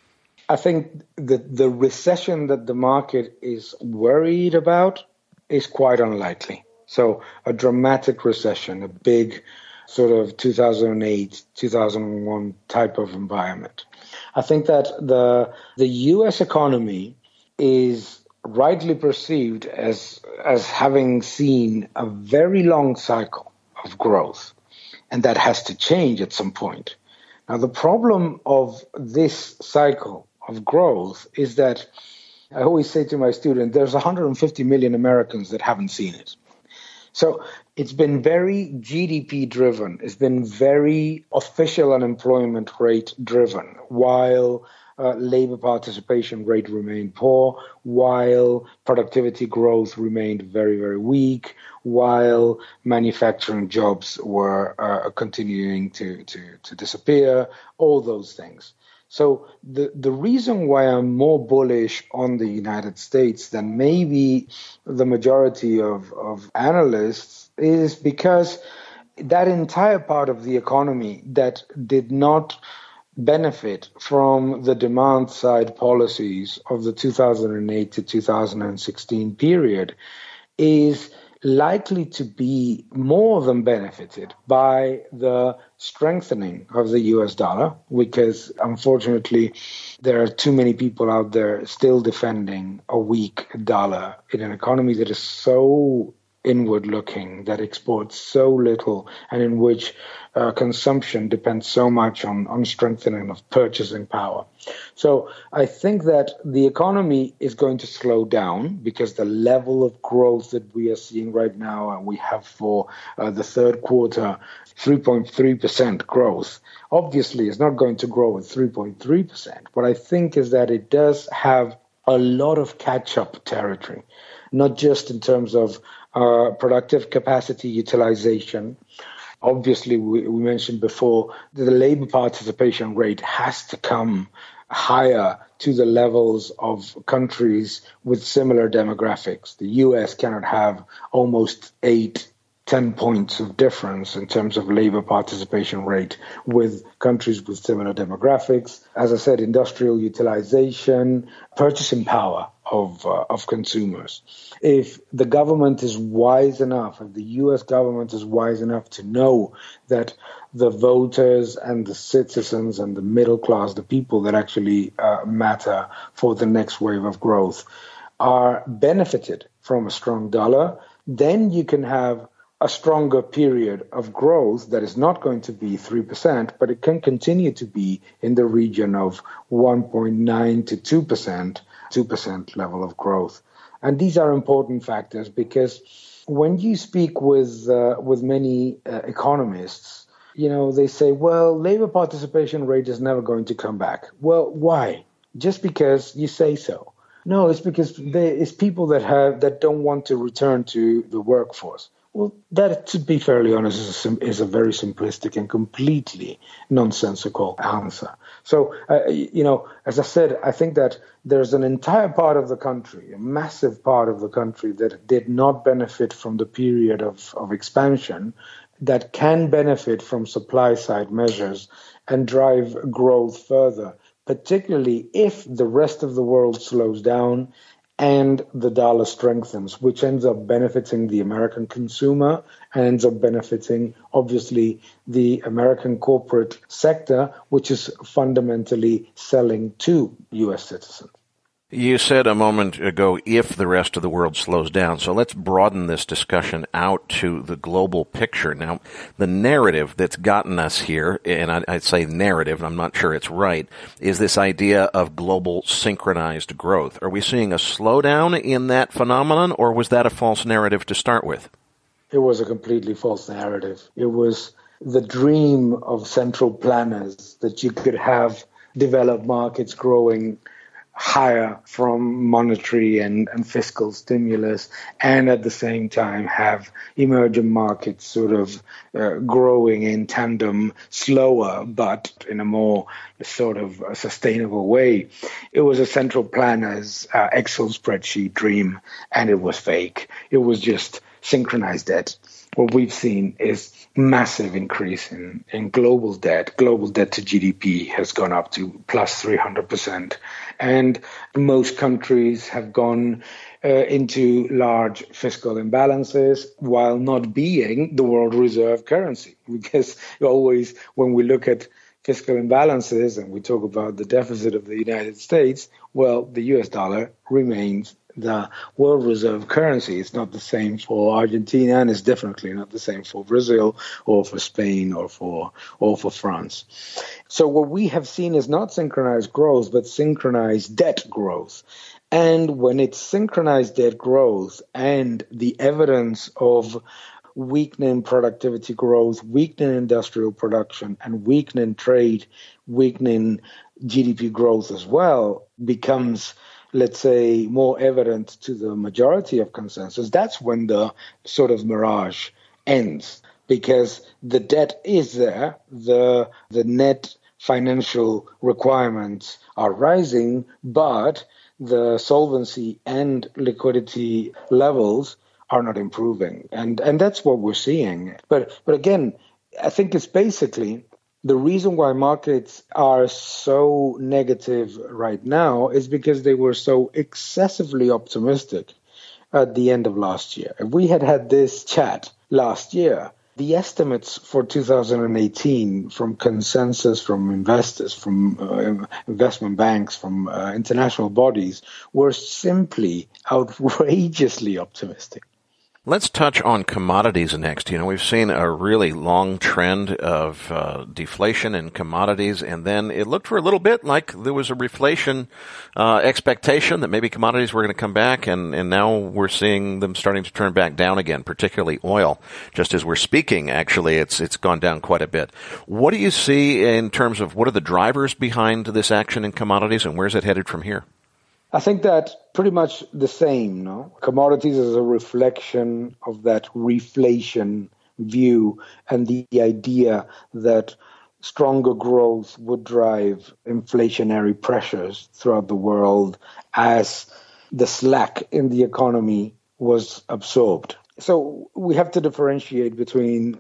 I think the, the recession that the market is worried about is quite unlikely. So a dramatic recession, a big sort of two thousand eight, two thousand one type of environment. I think that the the U S economy is rightly perceived as as having seen a very long cycle of growth, and that has to change at some point. Now, the problem of this cycle of growth is that I always say to my students, there's one hundred fifty million Americans that haven't seen it. So it's been very G D P driven. It's been very official unemployment rate driven, while uh, labor participation rate remained poor, while productivity growth remained very, very weak, while manufacturing jobs were uh, continuing to, to, to disappear, all those things. So the, the reason why I'm more bullish on the United States than maybe the majority of, of analysts is because that entire part of the economy that did not benefit from the demand side policies of the two thousand eight to two thousand sixteen period is likely to be more than benefited by the strengthening of the U S dollar, because unfortunately there are too many people out there still defending a weak dollar in an economy that is so inward looking, that exports so little, and in which uh, consumption depends so much on, on strengthening of purchasing power. So I think that the economy is going to slow down because the level of growth that we are seeing right now, and we have for uh, the third quarter, three point three percent growth, obviously is not going to grow at three point three percent. What I think is that it does have a lot of catch-up territory, not just in terms of uh, productive capacity utilization. Obviously, we, we mentioned before, the labor participation rate has to come higher to the levels of countries with similar demographics. The U S cannot have almost eight, ten points of difference in terms of labor participation rate with countries with similar demographics. As I said, industrial utilization, purchasing power of uh, of consumers. If the government is wise enough, if the U S government is wise enough to know that the voters and the citizens and the middle class, the people that actually uh, matter for the next wave of growth, are benefited from a strong dollar, then you can have a stronger period of growth that is not going to be three percent, but it can continue to be in the region of one point nine to two percent, two percent level of growth. And these are important factors because when you speak with uh, with many uh, economists, you know, they say, well, labor participation rate is never going to come back. Well, why? Just because you say so. No, it's because they, it's people that have that don't want to return to the workforce. Well, that, to be fairly honest, is a, sim- is a very simplistic and completely nonsensical answer. So, uh, you know, as I said, I think that there's an entire part of the country, a massive part of the country that did not benefit from the period of, of expansion, that can benefit from supply-side measures and drive growth further, particularly if the rest of the world slows down and the dollar strengthens, which ends up benefiting the American consumer and ends up benefiting, obviously, the American corporate sector, which is fundamentally selling to U S citizens. You said a moment ago, if the rest of the world slows down. So let's broaden this discussion out to the global picture. Now, the narrative that's gotten us here, and I'd say narrative, I'm not sure it's right, is this idea of global synchronized growth. Are we seeing a slowdown in that phenomenon, or was that a false narrative to start with? It was a completely false narrative. It was the dream of central planners that you could have developed markets growing higher from monetary and, and fiscal stimulus, and at the same time have emerging markets sort of uh, growing in tandem, slower, but in a more sort of sustainable way. It was a central planner's uh, Excel spreadsheet dream, and it was fake. It was just synchronized debt. What we've seen is massive increase in, in global debt. Global debt to G D P has gone up to plus three hundred percent. And most countries have gone uh, into large fiscal imbalances while not being the world reserve currency. Because always when we look at fiscal imbalances and we talk about the deficit of the United States, well, the U S dollar remains the world reserve currency. It's not the same for Argentina, and it's definitely not the same for Brazil or for Spain or for or for France. So what we have seen is not synchronized growth, but synchronized debt growth. And when it's synchronized debt growth and the evidence of weakening productivity growth, weakening industrial production, and weakening trade, weakening G D P growth as well becomes, let's say, more evident to the majority of consensus, that's when the sort of mirage ends, because the debt is there, the the net financial requirements are rising, but the solvency and liquidity levels are not improving. And and that's what we're seeing. But but again, I think it's basically the reason why markets are so negative right now is because they were so excessively optimistic at the end of last year. If we had had this chat last year, the estimates for two thousand eighteen from consensus, from investors, from uh, investment banks, from uh, international bodies were simply outrageously optimistic. Let's touch on commodities next. You know, we've seen a really long trend of uh, deflation in commodities, and then it looked for a little bit like there was a reflation uh, expectation that maybe commodities were going to come back, and, and now we're seeing them starting to turn back down again, particularly oil. Just as we're speaking, actually, it's it's gone down quite a bit. What do you see in terms of what are the drivers behind this action in commodities, and where's it headed from here? I think that pretty much the same, no? Commodities is a reflection of that reflation view and the idea that stronger growth would drive inflationary pressures throughout the world as the slack in the economy was absorbed. So we have to differentiate between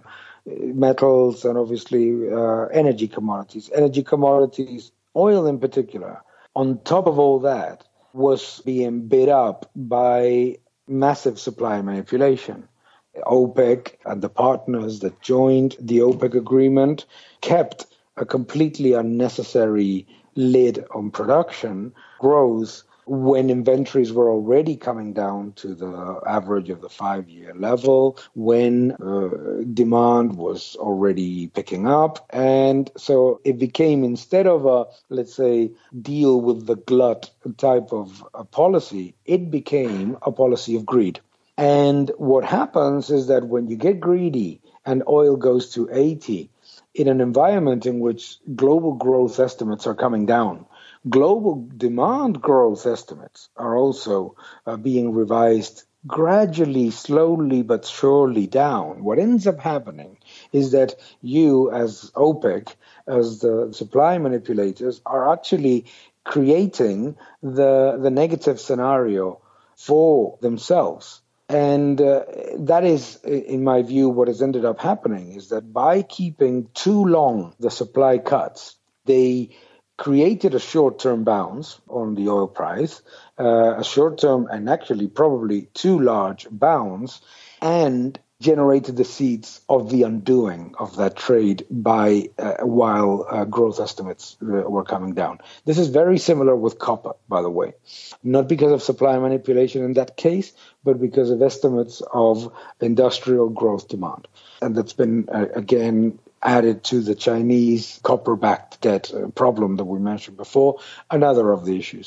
metals and obviously uh, energy commodities. Energy commodities, oil in particular, on top of all that, was being bid up by massive supply manipulation. OPEC and the partners that joined the OPEC agreement kept a completely unnecessary lid on production growth when inventories were already coming down to the average of the five-year level, when uh, demand was already picking up. And so it became, instead of a, let's say, deal with the glut type of a policy, it became a policy of greed. And what happens is that when you get greedy and oil goes to eighty, in an environment in which global growth estimates are coming down, global demand growth estimates are also uh, being revised gradually, slowly but surely down, what ends up happening is that you, as OPEC, as the supply manipulators, are actually creating the the negative scenario for themselves. And uh, that is, in my view, what has ended up happening is that by keeping too long the supply cuts, they created a short-term bounce on the oil price, uh, a short-term and actually probably too large bounce, and generated the seeds of the undoing of that trade by uh, while uh, growth estimates uh, were coming down. This is very similar with copper, by the way, not because of supply manipulation in that case, but because of estimates of industrial growth demand. And that's been, uh, again, added to the Chinese copper-backed debt uh, problem that we mentioned before, another of the issues.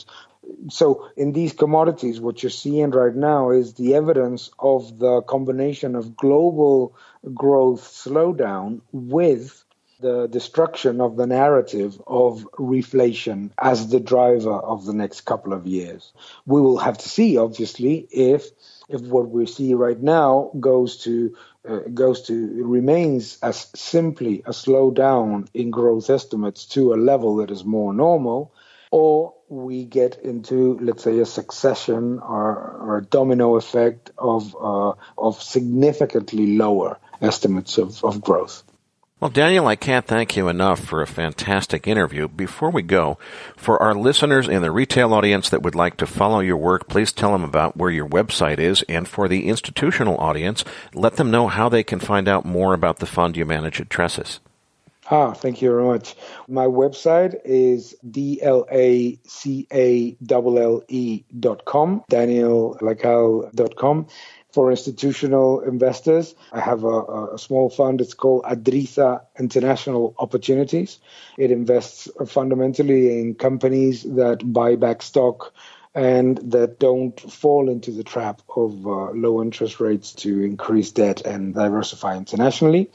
So in these commodities, what you're seeing right now is the evidence of the combination of global growth slowdown with the destruction of the narrative of reflation as the driver of the next couple of years. We will have to see, obviously, if if what we see right now goes to uh, goes to remains as simply a slowdown in growth estimates to a level that is more normal, or we get into, let's say, a succession or, or a domino effect of uh, of significantly lower estimates of, of growth. Well, Daniel, I can't thank you enough for a fantastic interview. Before we go, for our listeners in the retail audience that would like to follow your work, please tell them about where your website is. And for the institutional audience, let them know how they can find out more about the fund you manage at Tressis. Ah, thank you very much. My website is D L A C A L L E dot com, daniel lacalle dot com. For institutional investors, I have a, a small fund. It's called Adriza International Opportunities. It invests fundamentally in companies that buy back stock and that don't fall into the trap of uh, low interest rates to increase debt and diversify internationally.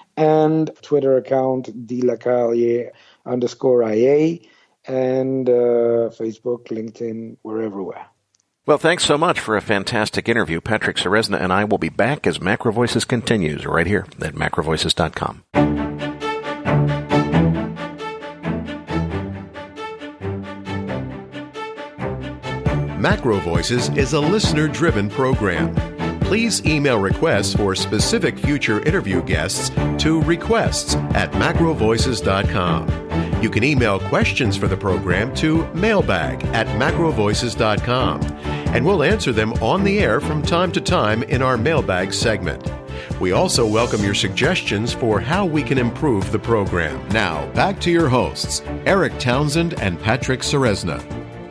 And Twitter account, dlacalle underscore IA, and uh, Facebook, LinkedIn, we're everywhere. Well, thanks so much for a fantastic interview. Patrick Ceresna and I will be back as Macro Voices continues right here at macro voices dot com. Macro Voices is a listener-driven program. Please email requests for specific future interview guests to requests at macro voices dot com. You can email questions for the program to mailbag at macro voices dot com, and we'll answer them on the air from time to time in our mailbag segment. We also welcome your suggestions for how we can improve the program. Now, back to your hosts, Eric Townsend and Patrick Ceresna.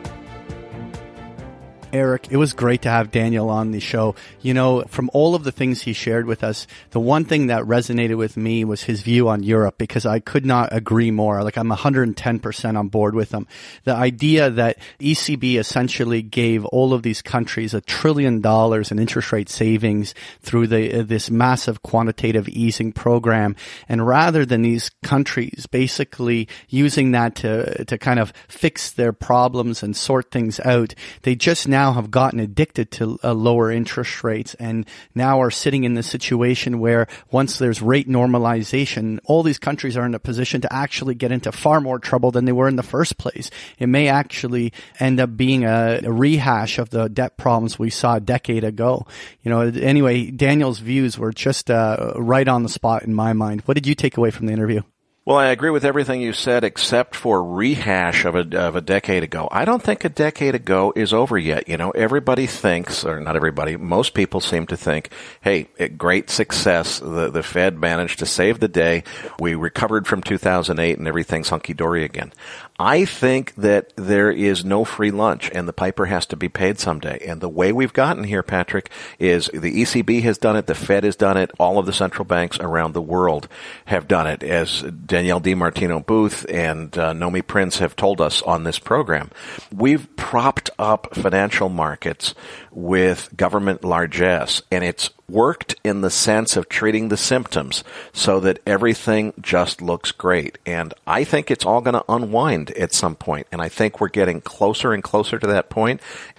Eric, it was great to have Daniel on the show. You know, from all of the things he shared with us, the one thing that resonated with me was his view on Europe, because I could not agree more. Like, I'm one hundred ten percent on board with him. The idea that E C B essentially gave all of these countries a trillion dollars in interest rate savings through the, uh, this massive quantitative easing program. And rather than these countries basically using that to, to kind of fix their problems and sort things out, they just now have gotten addicted to uh, lower interest rates and now are sitting in this situation where once there's rate normalization, all these countries are in a position to actually get into far more trouble than they were in the first place. It may actually end up being a, a rehash of the debt problems we saw a decade ago. You know, anyway, Daniel's views were just uh, right on the spot in my mind. What did you take away from the interview? Well, I agree with everything you said except for rehash of a, of a decade ago. I don't think a decade ago is over yet. You know, everybody thinks, or not everybody, most people seem to think, hey, great success. The, the Fed managed to save the day. We recovered from two thousand eight and everything's hunky-dory again. I think that there is no free lunch and the piper has to be paid someday. And the way we've gotten here, Patrick, is the E C B has done it, the Fed has done it, all of the central banks around the world have done it, as Danielle DiMartino Booth and uh, Nomi Prince have told us on this program. We've propped up financial markets with government largesse, and it's worked in the sense of treating the symptoms so that everything just looks great. And I think it's all going to unwind at some point. And I think we're getting closer and closer to that point.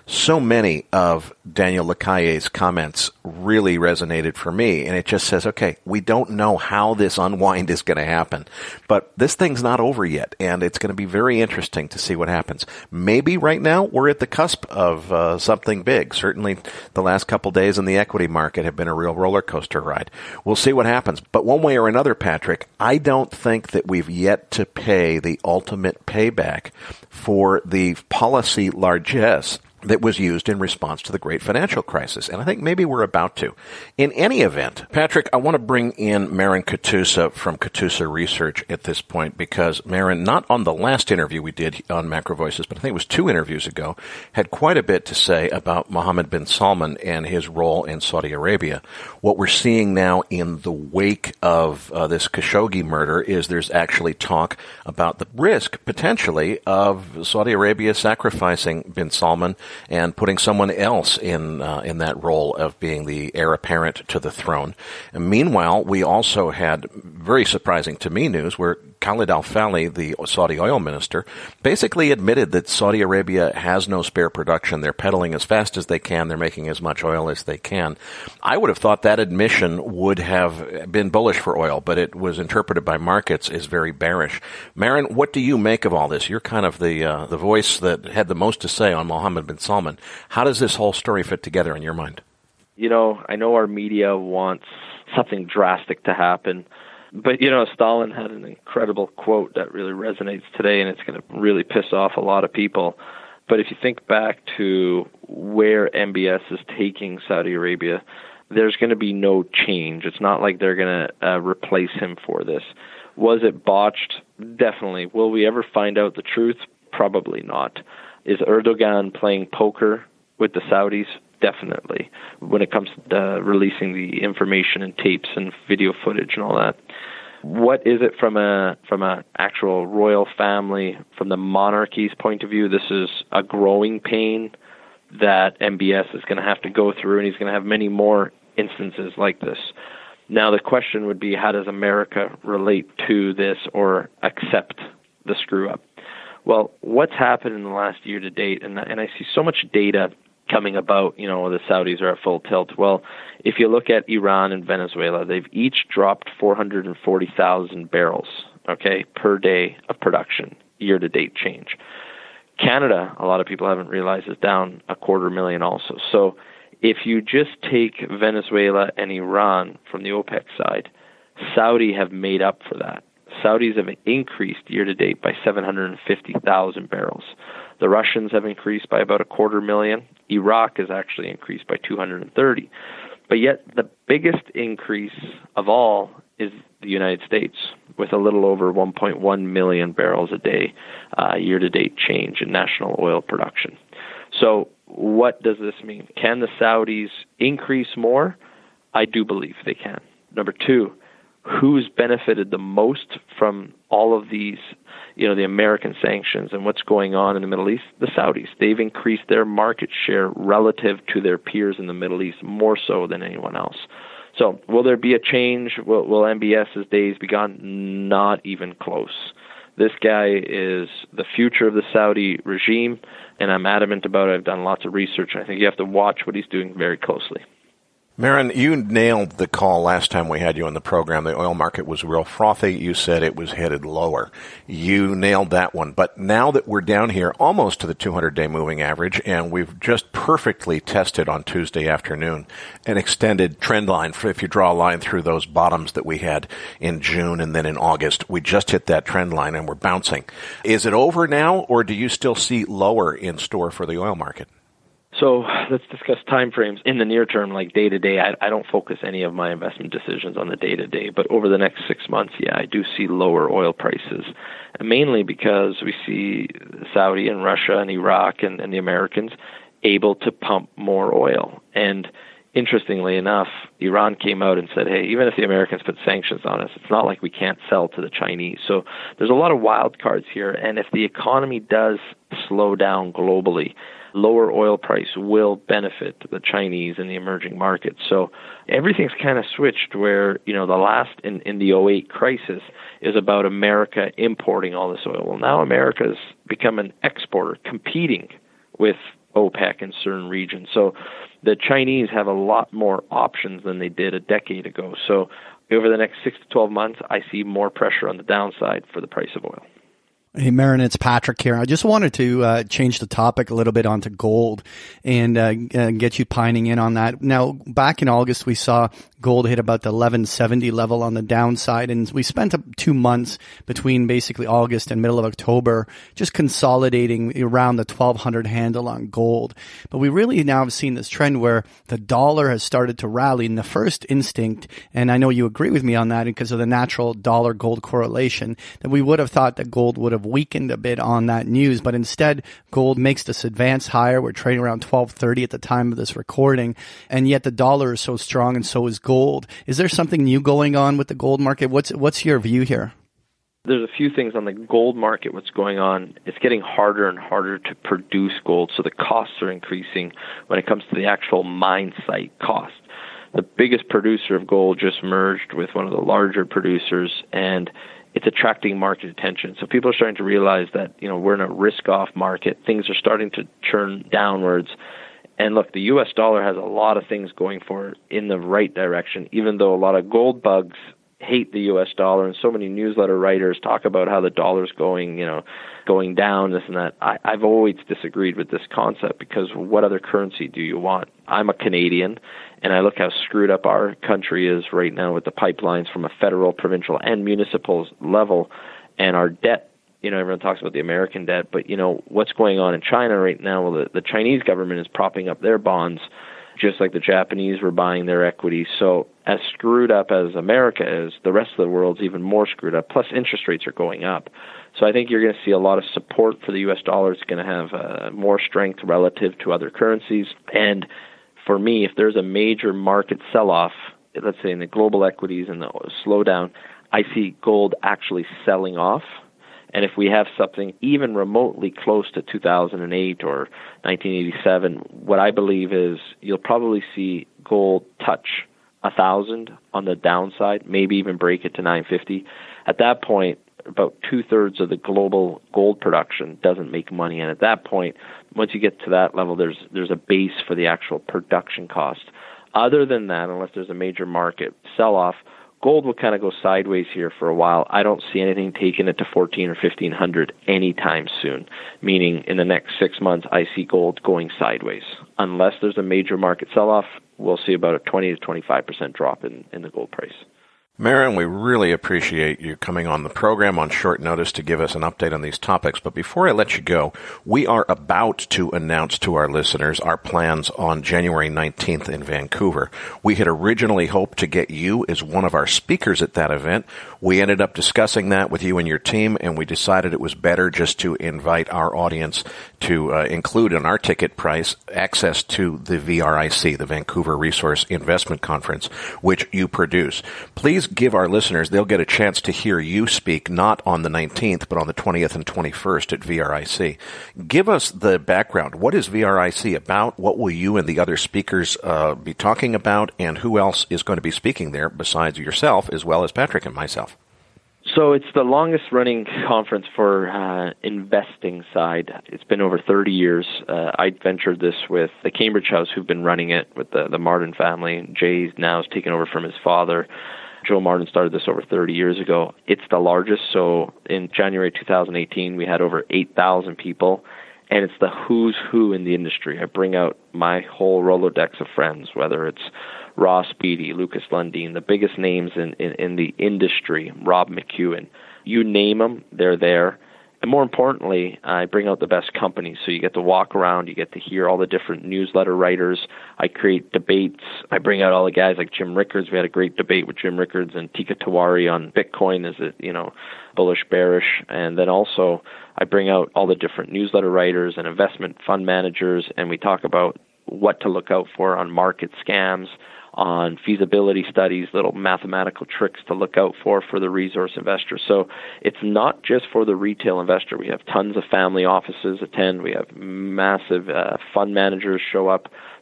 so many of Daniel Lacaille's comments really resonated for me, and it just says, okay, we don't know how this unwind is going to happen, but this thing's not over yet, and it's going to be very interesting to see what happens. Maybe right now we're at the cusp of uh, something big. Certainly the last couple days in the equity market have been a real roller coaster ride. We'll see what happens. But one way or another, Patrick, I don't think that we've yet to pay the ultimate payback for the policy largesse that was used in response to the great financial crisis. And I think maybe we're about to. In any event, Patrick, I want to bring in Maren Katusa from Katusa Research at this point, because Maren, not on the last interview we did on Macro Voices, but I think it was two interviews ago, had quite a bit to say about Mohammed bin Salman and his role in Saudi Arabia. What we're seeing now in the wake of uh, this Khashoggi murder is there's actually talk about the risk, potentially, of Saudi Arabia sacrificing bin Salman and putting someone else in uh, in that role of being the heir apparent to the throne. And meanwhile, we also had, very surprising to me, news where Khalid al-Falih, the Saudi oil minister, basically admitted that Saudi Arabia has no spare production. They're pedaling as fast as they can. They're making as much oil as they can. I would have thought that admission would have been bullish for oil, but it was interpreted by markets as very bearish. Maren, what do you make of all this? You're kind of the uh, the voice that had the most to say on Mohammed bin Salman. How does this whole story fit together in your mind? You know, I know our media wants something drastic to happen. But, you know, Stalin had an incredible quote that really resonates today, and it's going to really piss off a lot of people. But if you think back to where M B S is taking Saudi Arabia, there's going to be no change. It's not like they're going to uh, replace him for this. Was it botched? Definitely. Will we ever find out the truth? Probably not. Is Erdogan playing poker with the Saudis? Definitely. When it comes to uh, releasing the information and tapes and video footage and all that. What is it from a from a actual royal family, from the monarchy's point of view? This is a growing pain that M B S is going to have to go through, and he's going to have many more instances like this. Now, the question would be, how does America relate to this or accept the screw-up? Well, what's happened in the last year to date, and, and I see so much data coming about, you know, the Saudis are at full tilt. Well, if you look at Iran and Venezuela, they've each dropped four hundred forty thousand barrels, okay, per day of production, year-to-date change. Canada, a lot of people haven't realized, is down a quarter million also. So if you just take Venezuela and Iran from the OPEC side, Saudi have made up for that. Saudis have increased year-to-date by seven hundred fifty thousand barrels. The Russians have increased by about a quarter million. Iraq has actually increased by two hundred thirty. But yet the biggest increase of all is the United States, with a little over one point one million barrels a day uh, year-to-date change in national oil production. So what does this mean? Can the Saudis increase more? I do believe they can. Number two, who's benefited the most from all of these, you know, the American sanctions and what's going on in the Middle East? The Saudis. They've increased their market share relative to their peers in the Middle East, more so than anyone else. So will there be a change? Will, will MBS's days be gone? Not even close. This guy is the future of the Saudi regime, and I'm adamant about it. I've done lots of research, and I think you have to watch what he's doing very closely. Maren, you nailed the call last time we had you on the program. The oil market was real frothy. You said it was headed lower. You nailed that one. But now that we're down here almost to the two hundred day moving average, and we've just perfectly tested on Tuesday afternoon an extended trend line, for if you draw a line through those bottoms that we had in June and then in August, we just hit that trend line and we're bouncing. Is it over now, or do you still see lower in store for the oil market? So let's discuss time frames in the near term, like day to day. I, I don't focus any of my investment decisions on the day to day, but over the next six months, yeah, I do see lower oil prices, and mainly because we see Saudi and Russia and Iraq and, and the Americans able to pump more oil. And interestingly enough, Iran came out and said, hey, even if the Americans put sanctions on us, it's not like we can't sell to the Chinese. So there's a lot of wild cards here, and if the economy does slow down globally, lower oil price will benefit the Chinese and the emerging markets. So everything's kind of switched where, you know, the last in, in the oh eight crisis is about America importing all this oil. Well, now America's become an exporter, competing with OPEC in certain regions. So the Chinese have a lot more options than they did a decade ago. So over the next six to twelve months, I see more pressure on the downside for the price of oil. Hey, Marin, it's Patrick here. I just wanted to uh, change the topic a little bit onto gold and uh, get you pining in on that. Now, back in August, we saw gold hit about the eleven seventy level on the downside, and we spent two months between basically August and middle of October just consolidating around the twelve hundred handle on gold. But we really now have seen this trend where the dollar has started to rally. And the first instinct, and I know you agree with me on that because of the natural dollar-gold correlation, that we would have thought that gold would have weakened a bit on that news, but instead gold makes this advance higher. We're trading around twelve thirty at the time of this recording, and yet the dollar is so strong and so is gold. Is there something new going on with the gold market? What's what's your view here? There's a few things on the gold market. What's going on, it's getting harder and harder to produce gold, so the costs are increasing when it comes to the actual mine site cost. The biggest producer of gold just merged with one of the larger producers, and it's attracting market attention. So people are starting to realize that, you know, we're in a risk-off market. Things are starting to turn downwards. And look, the U S dollar has a lot of things going for it in the right direction, even though a lot of gold bugs hate the U S dollar, and so many newsletter writers talk about how the dollar's going, you know, going down, this and that. I, I've always disagreed with this concept, because what other currency do you want? I'm a Canadian, and I look how screwed up our country is right now with the pipelines from a federal, provincial, and municipal level, and our debt. You know, everyone talks about the American debt, but, you know, what's going on in China right now? Well, the, the Chinese government is propping up their bonds, just like the Japanese were buying their equities. So as screwed up as America is, the rest of the world's even more screwed up, plus interest rates are going up. So I think you're going to see a lot of support for the U S dollar. It's going to have uh, more strength relative to other currencies. And for me, if there's a major market sell-off, let's say in the global equities and the slowdown, I see gold actually selling off. And if we have something even remotely close to two thousand eight or nineteen eighty-seven, what I believe is you'll probably see gold touch one thousand on the downside, maybe even break it to nine fifty. At that point, about two-thirds of the global gold production doesn't make money. And at that point, once you get to that level, there's there's a base for the actual production cost. Other than that, unless there's a major market sell-off, gold will kind of go sideways here for a while. I don't see anything taking it to fourteen or fifteen hundred anytime soon, meaning in the next six months, I see gold going sideways. Unless there's a major market sell-off, we'll see about a twenty to twenty-five percent drop in, in the gold price. Marin, we really appreciate you coming on the program on short notice to give us an update on these topics. But before I let you go, we are about to announce to our listeners our plans on January nineteenth in Vancouver. We had originally hoped to get you as one of our speakers at that event. We ended up discussing that with you and your team, and we decided it was better just to invite our audience to uh, include in our ticket price access to the V R I C, the Vancouver Resource Investment Conference, which you produce. Please give our listeners, they'll get a chance to hear you speak not on the nineteenth, but on the twentieth and twenty-first at V R I C. Give us the background. What is V R I C about? What will you and the other speakers uh, be talking about? And who else is going to be speaking there besides yourself, as well as Patrick and myself? So it's the longest running conference for uh, investing side. It's been over thirty years. Uh, I ventured this with the Cambridge House, who've been running it with the, the Martin family. Jay now has taken over from his father. Joe Martin started this over thirty years ago. It's the largest. So in January two thousand eighteen, we had over eight thousand people, and it's the who's who in the industry. I bring out my whole Rolodex of friends, whether it's Ross Beatty, Lucas Lundin, the biggest names in, in, in the industry, Rob McEwen. You name them, they're there. And more importantly, I bring out the best companies. So you get to walk around, you get to hear all the different newsletter writers. I create debates. I bring out all the guys like Jim Rickards. We had a great debate with Jim Rickards and Tika Tawari on Bitcoin. Is it, you know, bullish, bearish? And then also I bring out all the different newsletter writers and investment fund managers, and we talk about what to look out for on market scams, on feasibility studies, little mathematical tricks to look out for for the resource investor. So it's not just for the retail investor. We have tons of family offices attend. We have massive uh, fund managers show up.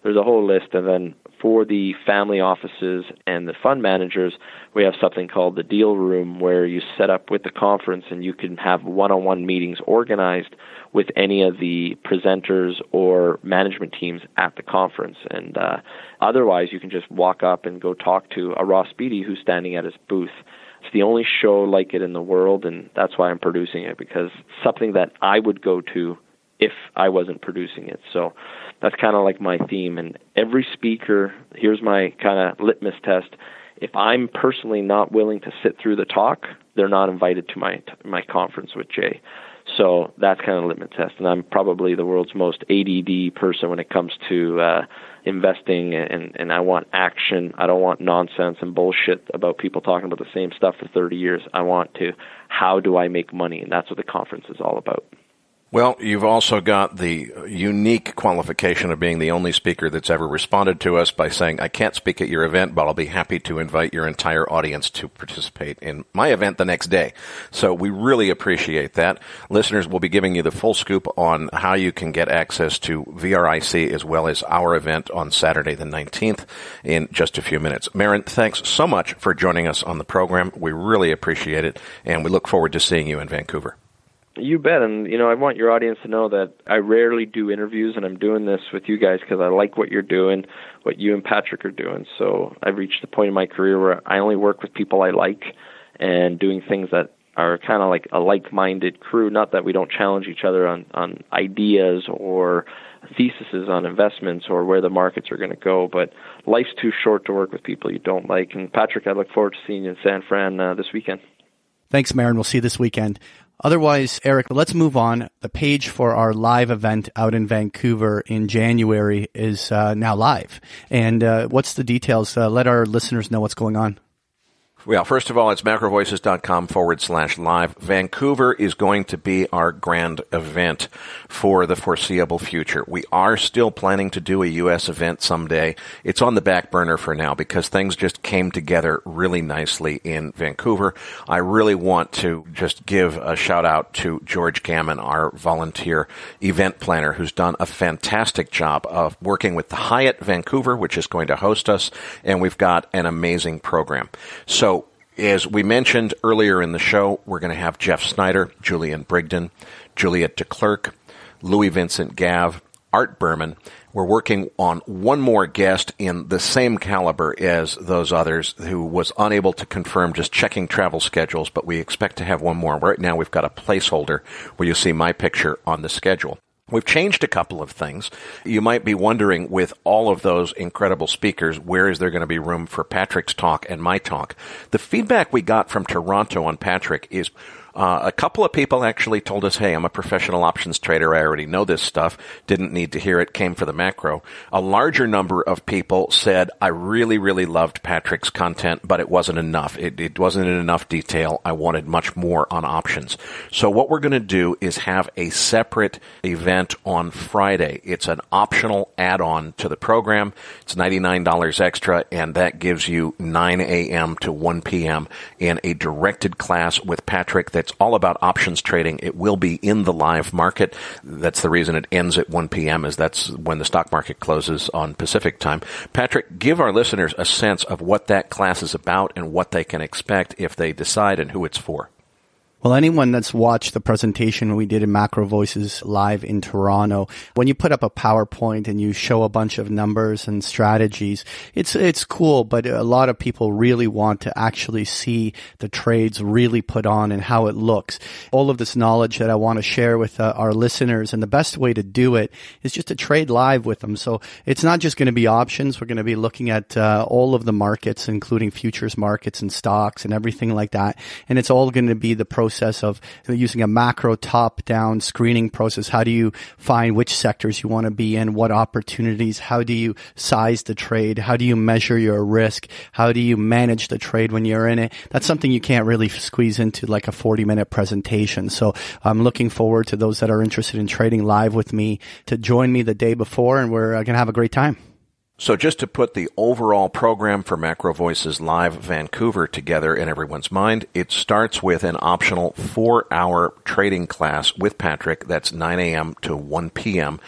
there's a whole list. And then for the family offices and the fund managers, we have something called the deal room, where you set up with the conference and you can have one-on-one meetings organized with any of the presenters or management teams at the conference. And uh, otherwise, you can just walk up and go talk to a Ross Beatty who's standing at his booth. It's the only show like it in the world, and that's why I'm producing it, because it's something that I would go to if I wasn't producing it. So that's kind of like my theme. And every speaker, here's my kind of litmus test. If I'm personally not willing to sit through the talk, they're not invited to my my conference with Jay. So that's kind of a litmus test. And I'm probably the world's most A D D person when it comes to uh, investing, and, and I want action. I don't want nonsense and bullshit about people talking about the same stuff for thirty years. I want to, how do I make money? And that's what the conference is all about. Well, you've also got the unique qualification of being the only speaker that's ever responded to us by saying, I can't speak at your event, but I'll be happy to invite your entire audience to participate in my event the next day. So we really appreciate that. Listeners, will be giving you the full scoop on how you can get access to V R I C as well as our event on Saturday the nineteenth in just a few minutes. Marin, thanks so much for joining us on the program. We really appreciate it, and we look forward to seeing you in Vancouver. You bet. And, you know, I want your audience to know that I rarely do interviews, and I'm doing this with you guys because I like what you're doing, what you and Patrick are doing. So I've reached the point in my career where I only work with people I like and doing things that are kind of like a like-minded crew. Not that we don't challenge each other on, on ideas or theses on investments or where the markets are going to go, but life's too short to work with people you don't like. And Patrick, I look forward to seeing you in San Fran uh, this weekend. Thanks, Marin. We'll see you this weekend. Otherwise, Eric, let's move on. The page for our live event out in Vancouver in January is uh, now live. And uh, what's the details? Uh, let our listeners know what's going on. Well, first of all, it's macrovoices.com forward slash live. Vancouver is going to be our grand event for the foreseeable future. We are still planning to do a U S event someday. It's on the back burner for now because things just came together really nicely in Vancouver. I really want to just give a shout out to George Gammon, our volunteer event planner, who's done a fantastic job of working with the Hyatt Vancouver, which is going to host us, and we've got an amazing program. So, as we mentioned earlier in the show, we're going to have Jeff Snyder, Julian Brigden, Juliet DeClercq, Louis Vincent Gav, Art Berman. We're working on one more guest in the same caliber as those others who was unable to confirm, just checking travel schedules, but we expect to have one more. Right now we've got a placeholder where you see my picture on the schedule. We've changed a couple of things. You might be wondering, with all of those incredible speakers, where is there going to be room for Patrick's talk and my talk? The feedback we got from Toronto on Patrick is Uh, a couple of people actually told us, hey, I'm a professional options trader. I already know this stuff. Didn't need to hear it. Came for the macro. A larger number of people said, I really, really loved Patrick's content, but it wasn't enough. It, it wasn't in enough detail. I wanted much more on options. So what we're going to do is have a separate event on Friday. It's an optional add-on to the program. It's ninety-nine dollars extra, and that gives you nine a.m. to one p.m. in a directed class with Patrick that It's all about options trading. It will be in the live market. That's the reason it ends at one p.m. is that's when the stock market closes on Pacific time. Patrick, give our listeners a sense of what that class is about and what they can expect if they decide and who it's for. Well, anyone that's watched the presentation we did in Macro Voices live in Toronto, when you put up a PowerPoint and you show a bunch of numbers and strategies, it's it's cool, but a lot of people really want to actually see the trades really put on and how it looks. All of this knowledge that I want to share with uh, our listeners, and the best way to do it is just to trade live with them. So it's not just going to be options. We're going to be looking at uh, all of the markets, including futures markets and stocks and everything like that. And it's all going to be the process of using a macro top-down screening process. How do you find which sectors you want to be in, what opportunities, how do you size the trade, how do you measure your risk, how do you manage the trade when you're in it? That's something you can't really squeeze into like a forty-minute presentation. So I'm looking forward to those that are interested in trading live with me to join me the day before, and we're going to have a great time. So just to put the overall program for Macro Voices Live Vancouver together in everyone's mind, it starts with an optional four-hour trading class with Patrick. That's nine a.m. to one p.m.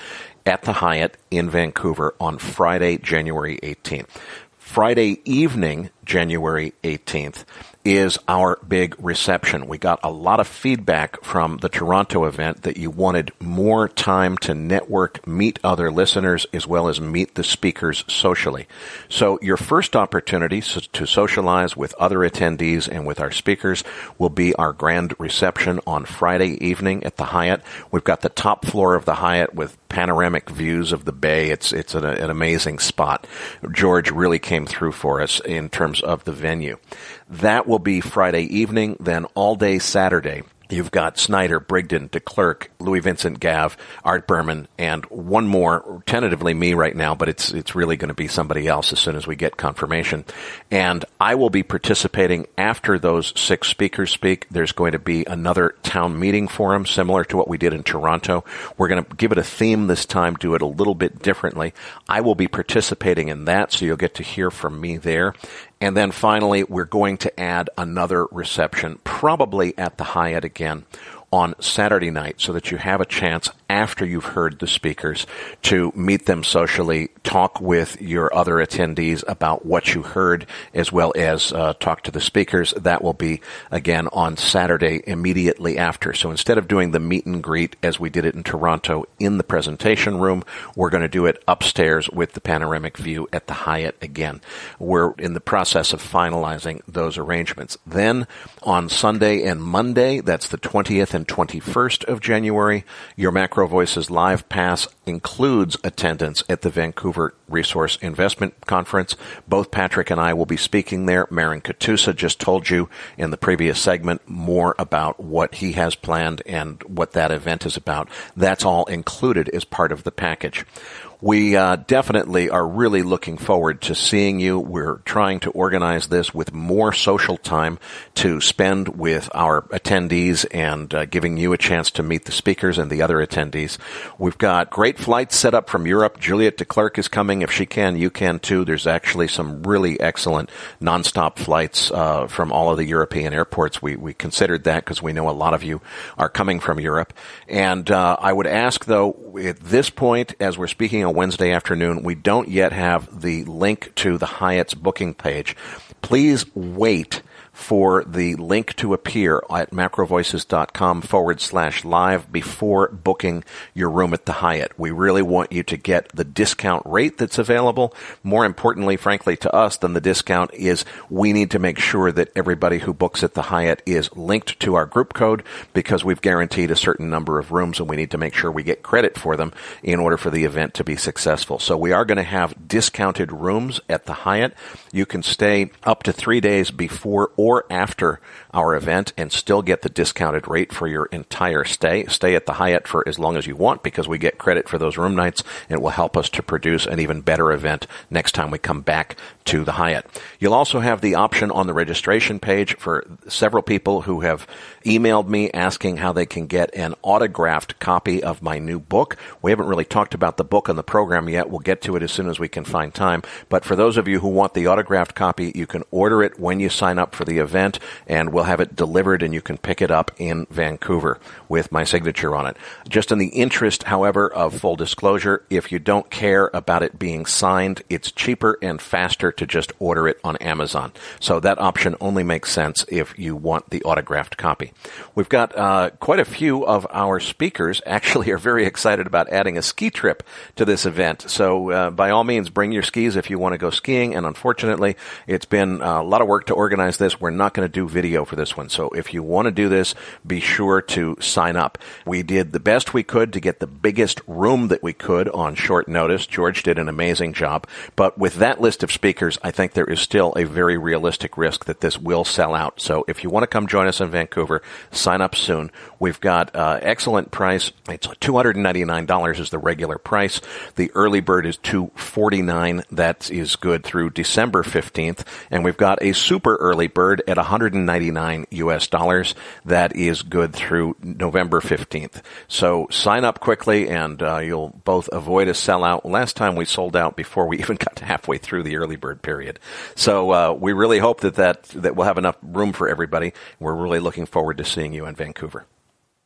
at the Hyatt in Vancouver on Friday, January eighteenth. Friday evening, January eighteenth, is our big reception. We got a lot of feedback from the Toronto event that you wanted more time to network, meet other listeners, as well as meet the speakers socially. So your first opportunity to socialize with other attendees and with our speakers will be our grand reception on Friday evening at the Hyatt. We've got the top floor of the Hyatt with panoramic views of the bay. It's it's an, an amazing spot. George really came through for us in terms of the venue. That will be Friday evening. Then all day Saturday, you've got Snyder, Brigden, DeClercq, Louis Vincent Gav, Art Berman, and one more, tentatively me right now, but it's it's really going to be somebody else as soon as we get confirmation. And I will be participating after those six speakers speak. There's going to be another town meeting forum similar to what we did in Toronto. We're going to give it a theme this time, do it a little bit differently. I will be participating in that, so you'll get to hear from me there. And then finally, we're going to add another reception, probably at the Hyatt again, on Saturday night, so that you have a chance after you've heard the speakers to meet them socially, talk with your other attendees about what you heard, as well as uh, talk to the speakers. That will be, again, on Saturday immediately after. So instead of doing the meet and greet as we did it in Toronto in the presentation room, we're going to do it upstairs with the panoramic view at the Hyatt again. We're in the process of finalizing those arrangements. Then on Sunday and Monday, that's the twentieth and twenty-first of January, your Macro Voices Live Pass includes attendance at the Vancouver Resource Investment Conference. Both Patrick and I will be speaking there. Marin Katusa just told you in the previous segment more about what he has planned and what that event is about. That's all included as part of the package. We uh, definitely are really looking forward to seeing you. We're trying to organize this with more social time to spend with our attendees and uh, giving you a chance to meet the speakers and the other attendees. We've got great flights set up from Europe. Juliette DeClercq is coming. If she can, you can too. There's actually some really excellent nonstop flights uh, from all of the European airports. We, we considered that because we know a lot of you are coming from Europe. And uh, I would ask, though, at this point, as we're speaking on Wednesday afternoon, we don't yet have the link to the Hyatt's booking page. Please wait for the link to appear at macrovoices.com forward slash live before booking your room at the Hyatt. We really want you to get the discount rate that's available. More importantly, frankly, to us than the discount is we need to make sure that everybody who books at the Hyatt is linked to our group code, because we've guaranteed a certain number of rooms and we need to make sure we get credit for them in order for the event to be successful. So we are going to have discounted rooms at the Hyatt. You can stay up to three days before or or after our event and still get the discounted rate for your entire stay. Stay at the Hyatt for as long as you want, because we get credit for those room nights, and it will help us to produce an even better event next time we come back to the Hyatt. You'll also have the option on the registration page for several people who have emailed me asking how they can get an autographed copy of my new book. We haven't really talked about the book on the program yet. We'll get to it as soon as we can find time. But for those of you who want the autographed copy, you can order it when you sign up for the event, and we'll have it delivered and you can pick it up in Vancouver with my signature on it. Just in the interest, however, of full disclosure, if you don't care about it being signed, it's cheaper and faster to just order it on Amazon. So that option only makes sense if you want the autographed copy. We've got uh, quite a few of our speakers actually are very excited about adding a ski trip to this event. So uh, by all means, bring your skis if you want to go skiing. And unfortunately, it's been a lot of work to organize this. We're not going to do video for this one. So if you want to do this, be sure to sign up. We did the best we could to get the biggest room that we could on short notice. George did an amazing job. But with that list of speakers, I think there is still a very realistic risk that this will sell out. So if you want to come join us in Vancouver, sign up soon. We've got uh, excellent price. It's two hundred ninety-nine dollars is the regular price. The early bird is two hundred forty-nine dollars. That is good through December fifteenth. And we've got a super early bird at one hundred ninety-nine U S dollars. That is good through November fifteenth. So sign up quickly and uh, you'll both avoid a sellout. Last time we sold out before we even got halfway through the early bird period. So uh, we really hope that, that that we'll have enough room for everybody. We're really looking forward to seeing you in Vancouver.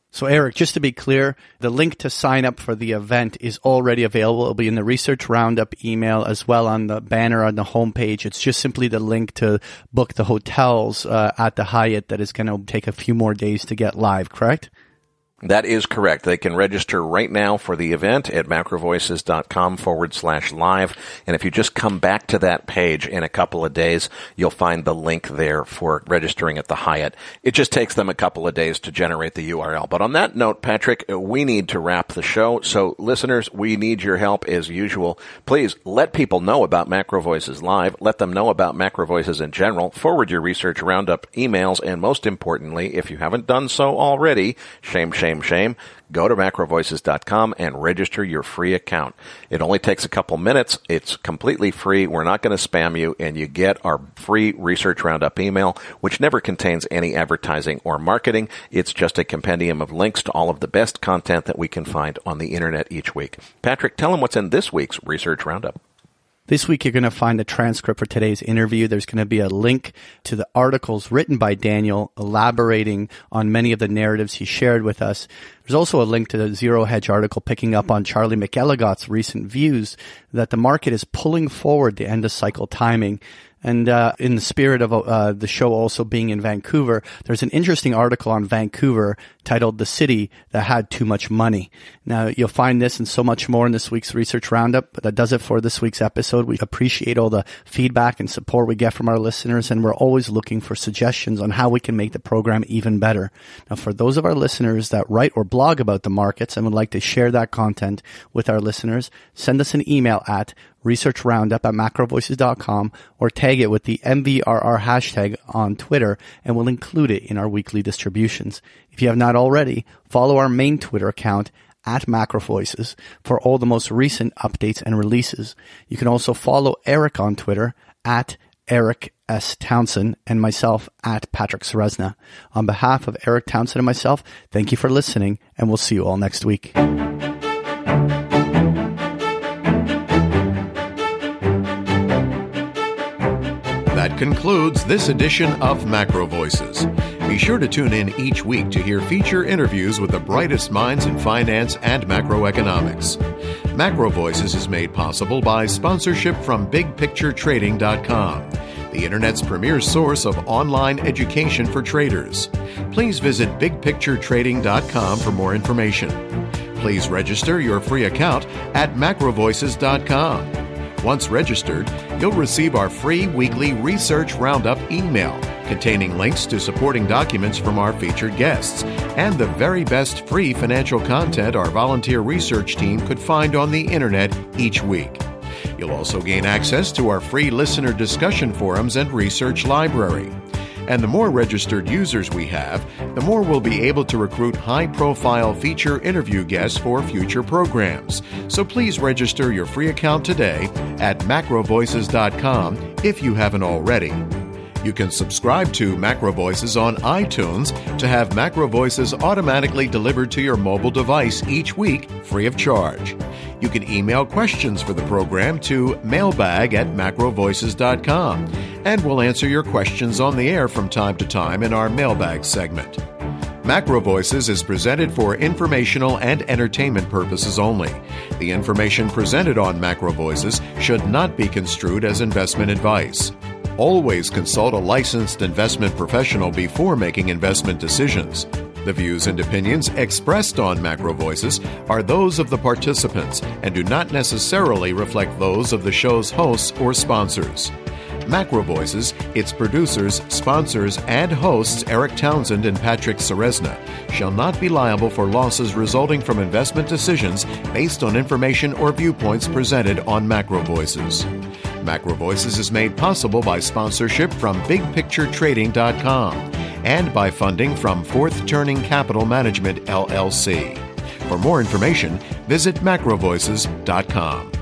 So, Eric, just to be clear, the link to sign up for the event is already available. It'll be in the Research Roundup email as well on the banner on the homepage. It's just simply the link to book the hotels uh, at the Hyatt that is going to take a few more days to get live, correct? That is correct. They can register right now for the event at macrovoices.com forward slash live. And if you just come back to that page in a couple of days, you'll find the link there for registering at the Hyatt. It just takes them a couple of days to generate the U R L. But on that note, Patrick, we need to wrap the show. So listeners, we need your help as usual. Please let people know about Macro Voices Live. Let them know about Macro Voices in general. Forward your Research Roundup emails. And most importantly, if you haven't done so already, shame, shame, Shame, shame. Go to macrovoices dot com and register your free account. It only takes a couple minutes. It's completely free. We're not going to spam you, and you get our free Research Roundup email, which never contains any advertising or marketing. It's just a compendium of links to all of the best content that we can find on the internet each week. Patrick, tell them what's in this week's Research Roundup. This week, you're going to find the transcript for today's interview. There's going to be a link to the articles written by Daniel elaborating on many of the narratives he shared with us. There's also a link to the Zero Hedge article picking up on Charlie McElligott's recent views that the market is pulling forward the end of cycle timing. And uh, in the spirit of uh, the show also being in Vancouver, there's an interesting article on Vancouver titled "The City That Had Too Much Money." Now, you'll find this and so much more in this week's Research Roundup, but that does it for this week's episode. We appreciate all the feedback and support we get from our listeners, and we're always looking for suggestions on how we can make the program even better. Now, for those of our listeners that write or blog about the markets and would like to share that content with our listeners, send us an email at Research Roundup at macrovoices dot com or tag it with the M V R R hashtag on Twitter, and we'll include it in our weekly distributions. If you have not already, follow our main Twitter account at MacroVoices for all the most recent updates and releases. You can also follow Eric on Twitter at Eric S. Townsend and myself at Patrick Ceresna. On behalf of Eric Townsend and myself, thank you for listening, and we'll see you all next week. That concludes this edition of Macro Voices. Be sure to tune in each week to hear feature interviews with the brightest minds in finance and macroeconomics. Macro Voices is made possible by sponsorship from big picture trading dot com, the Internet's premier source of online education for traders. Please visit big picture trading dot com for more information. Please register your free account at macrovoices dot com. Once registered, you'll receive our free weekly Research Roundup email containing links to supporting documents from our featured guests and the very best free financial content our volunteer research team could find on the internet each week. You'll also gain access to our free listener discussion forums and research library. And the more registered users we have, the more we'll be able to recruit high-profile feature interview guests for future programs. So please register your free account today at macrovoices dot com if you haven't already. You can subscribe to Macro Voices on iTunes to have Macro Voices automatically delivered to your mobile device each week free of charge. You can email questions for the program to mailbag at macrovoices dot com, and we'll answer your questions on the air from time to time in our mailbag segment. Macro Voices is presented for informational and entertainment purposes only. The information presented on Macro Voices should not be construed as investment advice. Always consult a licensed investment professional before making investment decisions. The views and opinions expressed on Macro Voices are those of the participants and do not necessarily reflect those of the show's hosts or sponsors. Macro Voices, its producers, sponsors, and hosts Eric Townsend and Patrick Ceresna shall not be liable for losses resulting from investment decisions based on information or viewpoints presented on Macro Voices. Macro Voices is made possible by sponsorship from big picture trading dot com and by funding from Fourth Turning Capital Management, L L C. For more information, visit macrovoices dot com.